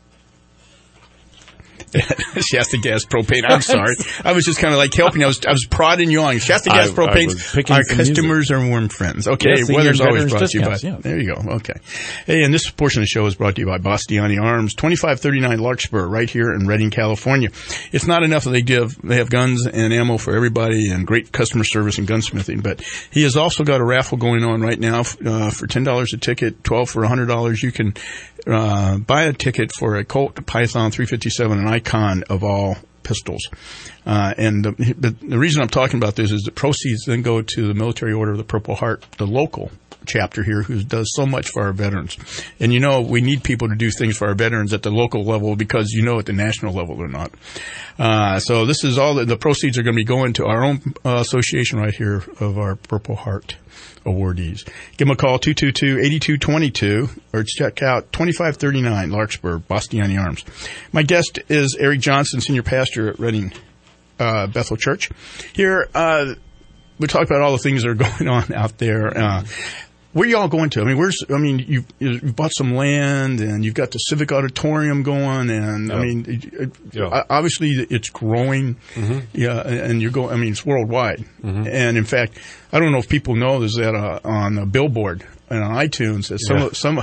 Shasta Gas Propane. I'm sorry. I was just kind of like helping. I was prodding you on. Shasta Gas Propane. Our customers are warm friends. Okay. Yes, weather's always brought to you by. Yeah. There you go. Okay. Hey, and this portion of the show is brought to you by Bastiani Arms, 2539 Larkspur, right here in Redding, California. It's not enough that they have guns and ammo for everybody and great customer service and gunsmithing, but he has also got a raffle going on right now for $10 a ticket, $12 for $100. You can buy a ticket for a Colt Python 357, an icon of all pistols. And the reason I'm talking about this is the proceeds then go to the Military Order of the Purple Heart, the local chapter here, who does so much for our veterans. And you know, we need people to do things for our veterans at the local level because you know at the national level they're not. So this is all the proceeds are going to be going to our own association right here of our Purple Heart awardees. Give them a call, 222-8222, or check out 2539 Larkspur, Bastiani Arms. My guest is Eric Johnson, senior pastor at Reading Bethel Church. Here, we talk about all the things that are going on out there. Where are y'all going to? I mean, you've bought some land, and you've got the Civic Auditorium going, and obviously it's growing. Mm-hmm. Yeah, and you're going. I mean, it's worldwide. Mm-hmm. And in fact, I don't know if people know there's that on a billboard and on iTunes that some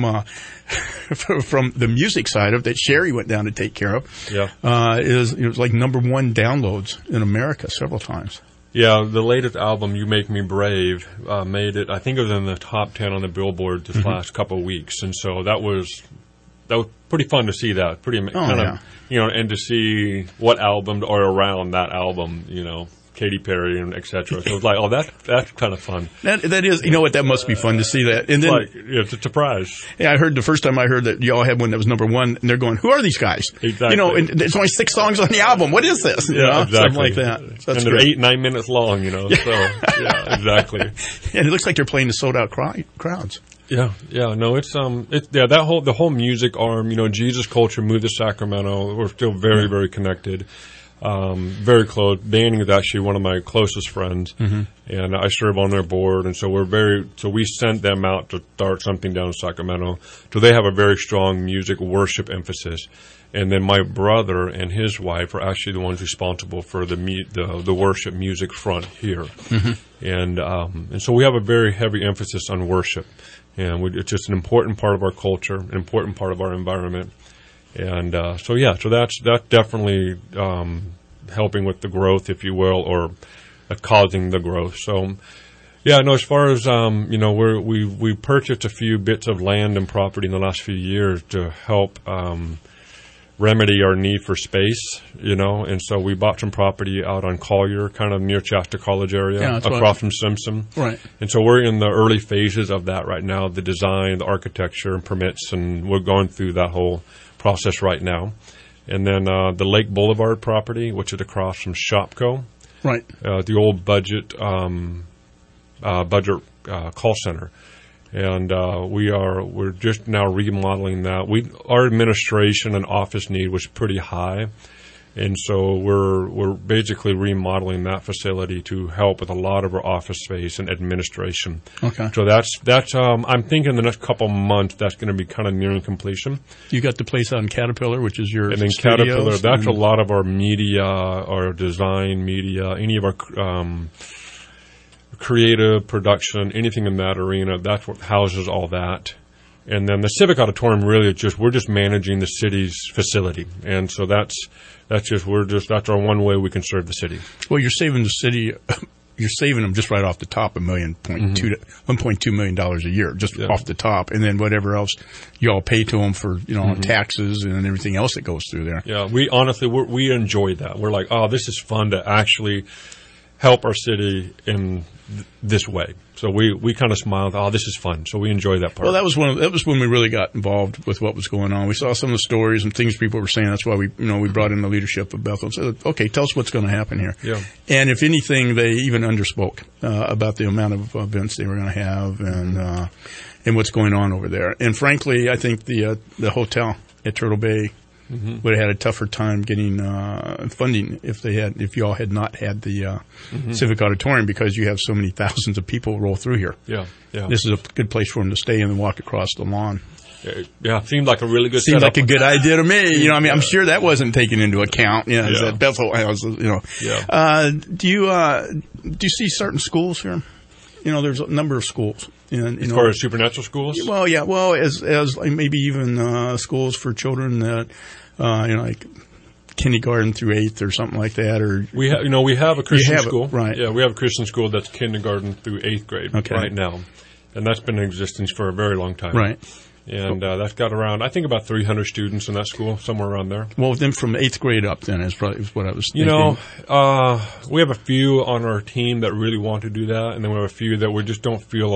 from the music side of that Sherry went down to take care of. Yeah, it was like #1 downloads in America several times. Yeah, the latest album, You Make Me Brave, made it, I think it was in the top 10 on the Billboard this last couple of weeks. And so that was pretty fun to see that. And to see what albums are around that album, Katy Perry and et cetera. So it was like, that's kind of fun. That is, that must be fun to see that. And then it's a surprise. Yeah, I heard the first time I heard that y'all had one that was #1, and they're going, who are these guys? Exactly. And there's only 6 songs on the album. What is this? Exactly. Something like that. So and they're 8-9 minutes long, So, yeah, exactly. And it looks like they're playing to sold out crowds. Yeah, no, the whole music arm, Jesus Culture moved to Sacramento. We're still very, very connected. Very close. Banning is actually one of my closest friends, and I serve on their board, and so we sent them out to start something down in Sacramento. So they have a very strong music worship emphasis. And then my brother and his wife are actually the ones responsible for the worship music front here. Mm-hmm. And so we have a very heavy emphasis on worship. And it's just an important part of our culture, an important part of our environment. And so that's definitely helping with the growth, if you will, or causing the growth. So, as far as we purchased a few bits of land and property in the last few years to help remedy our need for space, and so we bought some property out on Collier, kind of near Shasta College area, across from Simpson. Right. And so we're in the early phases of that right now, the design, the architecture, and permits, and we're going through that whole process right now. And then the Lake Boulevard property, which is across from Shopko. Right. The old budget call center. And we're just now remodeling that. Our administration and office need was pretty high, and so we're basically remodeling that facility to help with a lot of our office space and administration. Okay. So that's I'm thinking the next couple months that's going to be kind of nearing completion. You got the place out in Caterpillar, which is your and then studios, Caterpillar. That's a lot of our media, our design media, any of our creative production, anything in that arena, that's what houses all that. And then the Civic Auditorium really we're just managing the city's facility. And so that's our one way we can serve the city. Well, you're saving the city, you're saving them just right off the top $1.2 million a year, just off the top. And then whatever else you all pay to them for, taxes and everything else that goes through there. Yeah, we honestly, we enjoy that. We're like, this is fun to actually help our city in this way. So we kind of smiled. This is fun. So we enjoy that part. Well, that was when we really got involved with what was going on. We saw some of the stories and things people were saying. That's why we brought in the leadership of Bethel and said, okay, tell us what's going to happen here. Yeah. And if anything, they even underspoke about the amount of events they were going to have and what's going on over there. And frankly, I think the hotel at Turtle Bay would have had a tougher time getting funding if y'all had not had the Civic Auditorium, because you have so many thousands of people roll through here. Yeah. This is a good place for them to stay and then walk across the lawn. Yeah, seemed like a really good. Seemed like a good idea to me. I'm sure that wasn't taken into account. At Bethel House. Yeah. Do you see certain schools here? There's a number of schools. As far as supernatural schools? Well, yeah. Well, as maybe even schools for children that, like kindergarten through 8th or something like that. Or we have a Christian school, right? Yeah, we have a Christian school that's kindergarten through 8th grade right now, and that's been in existence for a very long time, right? And that's got around, I think, about 300 students in that school, somewhere around there. Well, then from 8th grade up, then is what I was thinking. We have a few on our team that really want to do that, and then we have a few that we just don't feel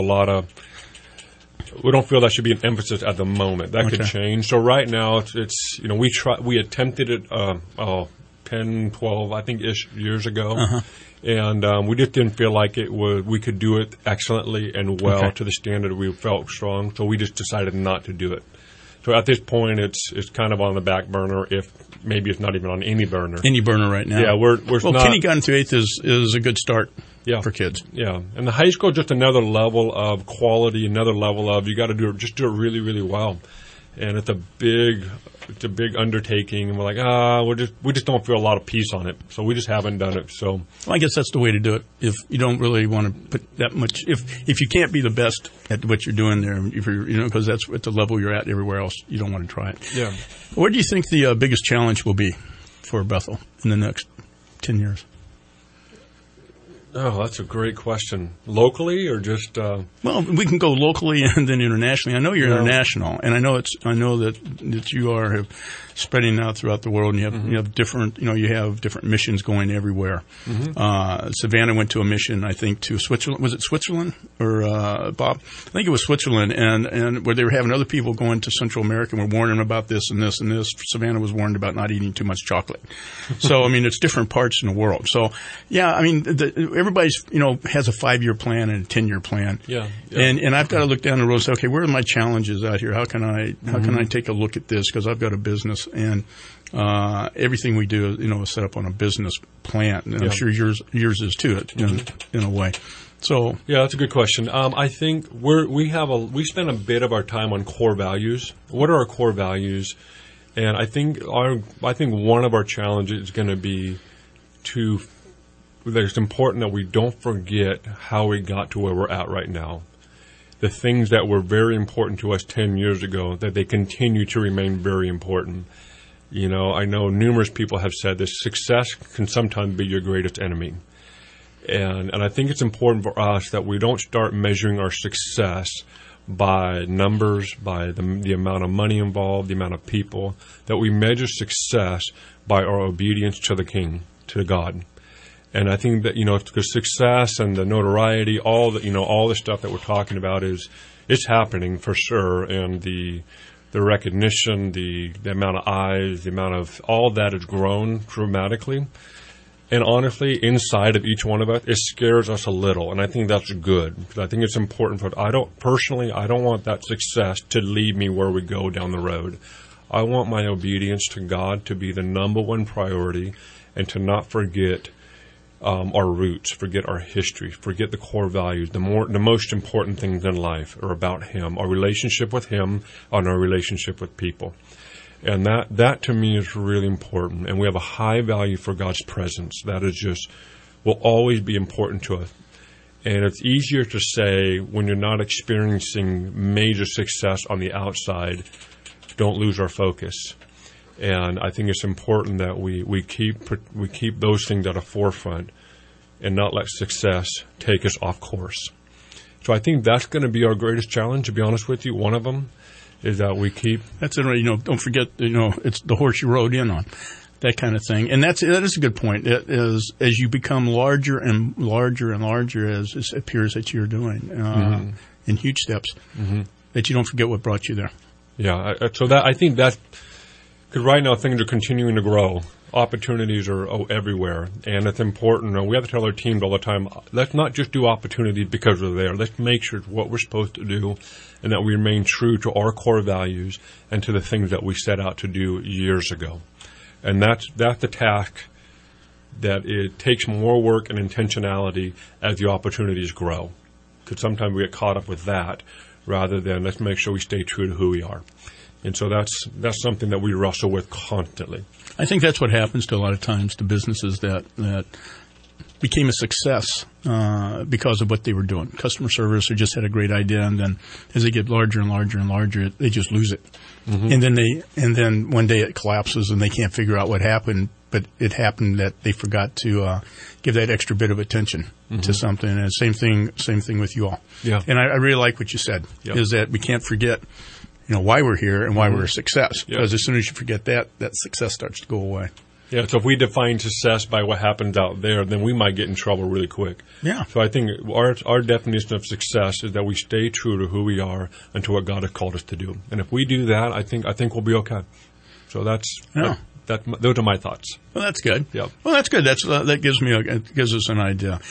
we don't feel that should be an emphasis at the moment. That could change. So right now, it's we attempted it 10, 12, I think, ish years ago. And we just didn't feel like we could do it excellently and well to the standard we felt strong. So we just decided not to do it. So at this point, it's kind of on the back burner. If maybe it's not even on any burner. Any burner right now. Yeah, we're not. Kindergarten through 8th is a good start. Yeah. For kids. Yeah. And the high school is just another level of quality, another level of you got to do it really, really well. And it's a big undertaking, and we're like, we just don't feel a lot of peace on it, so we just haven't done it. So I guess that's the way to do it. If you don't really want to put that much, if you can't be the best at what you're doing there, if you're, because that's at the level you're at everywhere else, you don't want to try it. Yeah. What do you think the biggest challenge will be for Bethel in the next 10 years? Oh, that's a great question. Locally or just? Well, we can go locally and then internationally. I know you're international, and I know that you are spreading out throughout the world, and you have different missions going everywhere. Savannah went to a mission, I think, to Switzerland. Was it Switzerland or Bob? I think it was Switzerland, and where they were having other people going to Central America and were warning them about this and this and this. Savannah was warned about not eating too much chocolate. So I mean, it's different parts in the world. So yeah, I mean, everybody's has a 5-year plan and a 10-year plan. Yeah. And I've got to look down the road and say, okay, where are my challenges out here? How can I take a look at this? Because I've got a business, and everything we do, is set up on a business plan. And I'm sure yours is too, in a way. So yeah, that's a good question. I think we spend a bit of our time on core values. What are our core values? And I think one of our challenges is going to be that it's important that we don't forget how we got to where we're at right now. The things that were very important to us 10 years ago, that they continue to remain very important. I know numerous people have said that success can sometimes be your greatest enemy. And I think it's important for us that we don't start measuring our success by numbers, by the amount of money involved, the amount of people, that we measure success by our obedience to the King, to God. And I think that, the success and the notoriety, all the stuff that we're talking about it's happening for sure. And the recognition, the amount of eyes, the amount of all that has grown dramatically. And honestly, inside of each one of us, it scares us a little. And I think that's good, because I think it's important I don't want that success to lead me where we go down the road. I want my obedience to God to be the number one priority, and to not forget our roots, forget our history, forget the core values. The most important things in life are about Him, our relationship with Him, and our relationship with people. And that to me is really important. And we have a high value for God's presence. That will always be important to us. And it's easier to say when you're not experiencing major success on the outside, don't lose our focus. And I think it's important that we keep those things at a forefront and not let success take us off course. So I think that's going to be our greatest challenge, to be honest with you. One of them is that we keep... That's it, don't forget, it's the horse you rode in on, that kind of thing. And that is a good point. It is, as you become larger and larger and larger, as it appears that you're doing, in huge steps, that you don't forget what brought you there. Yeah, so I think that... Because right now things are continuing to grow. Opportunities are everywhere. And it's important. We have to tell our teams all the time, let's not just do opportunities because they're there. Let's make sure it's what we're supposed to do, and that we remain true to our core values and to the things that we set out to do years ago. And that's the task that it takes more work and intentionality as the opportunities grow. Because sometimes we get caught up with that rather than let's make sure we stay true to who we are. And so that's something that we wrestle with constantly. I think that's what happens to a lot of times to businesses that became a success because of what they were doing. Customer service, or just had a great idea, and then as they get larger and larger and larger, they just lose it. And then one day it collapses and they can't figure out what happened, but it happened that they forgot to give that extra bit of attention to something. And same thing with you all. Yeah. And I really like what you said, is that we can't forget why we're here and why we're a success. Because as soon as you forget that success starts to go away. Yeah, so if we define success by what happens out there, then we might get in trouble really quick. Yeah. So I think our definition of success is that we stay true to who we are and to what God has called us to do. And if we do that, I think we'll be okay. So those are my thoughts. Well, that's good. Yeah. Well, that's good. That gives us an idea.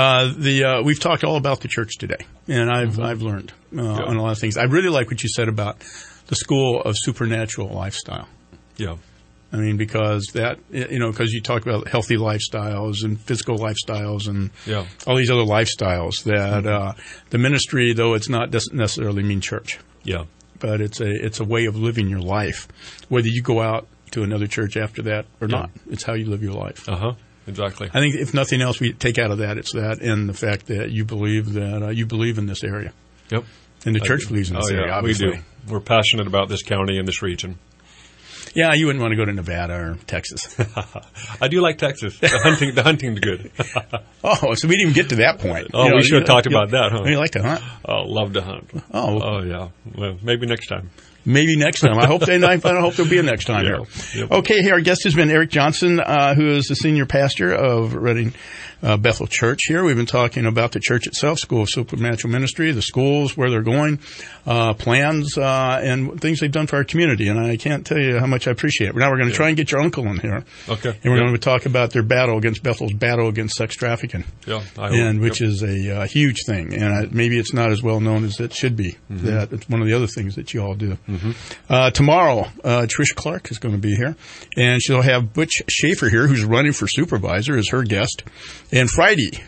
We've talked all about the church today, and I've learned on a lot of things. I really like what you said about the school of supernatural lifestyle. Yeah. I mean, because because you talk about healthy lifestyles and physical lifestyles and all these other lifestyles that the ministry, though it's not, doesn't necessarily mean church. Yeah. But it's a way of living your life, whether you go out to another church after that or not. It's how you live your life. Exactly. I think if nothing else we take out of that, it's that and the fact that you believe that you believe in this area. Yep. And the church believes in this area, obviously. We do. We're passionate about this county and this region. Yeah, you wouldn't want to go to Nevada or Texas. I do like Texas. The hunting's good. Oh, so we didn't even get to that point. Oh, we should have talked about that, huh? You like to hunt? Oh, love to hunt. Oh, yeah. Well, maybe next time. Maybe next time. I hope there'll be a next time here. Yep. Okay, here our guest has been Eric Johnson, who is the senior pastor of Redding Bethel Church here. We've been talking about the church itself, School of Supernatural Ministry, the schools, where they're going, plans, and things they've done for our community. And I can't tell you how much I appreciate it. Now we're going to try and get your uncle in here. Okay. And we're going to talk about their Bethel's battle against sex trafficking. Yeah. Which is a huge thing. And maybe it's not as well known as it should be. Mm-hmm. That it's one of the other things that you all do. Mm-hmm. Tomorrow, Trish Clark is going to be here. And she'll have Butch Schaefer here, who's running for supervisor, as her guest. And Friday,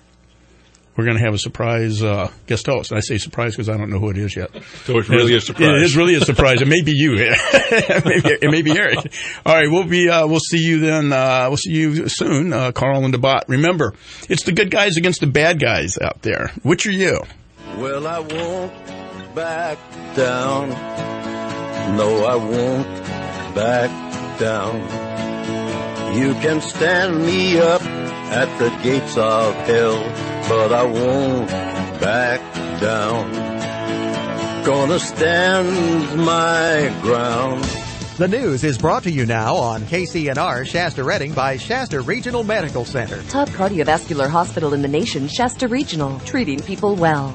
we're going to have a surprise guest host. And I say surprise because I don't know who it is yet. So it's really a surprise. It is really a surprise. It may be you. It may be Eric. All right, we'll see you then. We'll see you soon, Carl and DeBot. Remember, it's the good guys against the bad guys out there. Which are you? Well, I won't back down. No, I won't back down. You can stand me up at the gates of hell, but I won't back down. Gonna stand my ground. The news is brought to you now on KCNR Shasta Redding by Shasta Regional Medical Center. Top cardiovascular hospital in the nation, Shasta Regional, treating people well.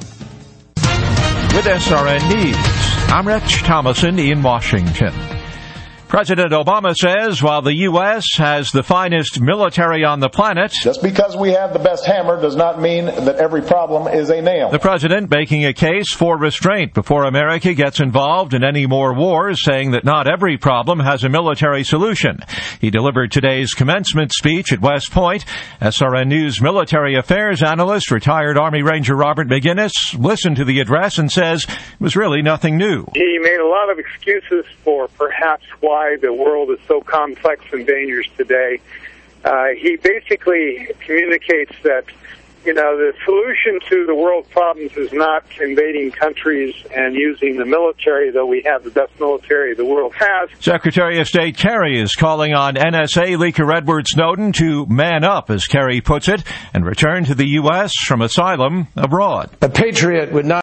With SRN News, I'm Rich Thomason in Washington. President Obama says while the U.S. has the finest military on the planet, just because we have the best hammer does not mean that every problem is a nail. The president making a case for restraint before America gets involved in any more wars, saying that not every problem has a military solution. He delivered today's commencement speech at West Point. SRN News military affairs analyst, retired Army Ranger Robert McGinnis, listened to the address and says it was really nothing new. He made a lot of excuses for perhaps why the world is so complex and dangerous today. He basically communicates that, the solution to the world's problems is not invading countries and using the military, though we have the best military the world has. Secretary of State Kerry is calling on NSA leaker Edward Snowden to man up, as Kerry puts it, and return to the U.S. from asylum abroad. A patriot would not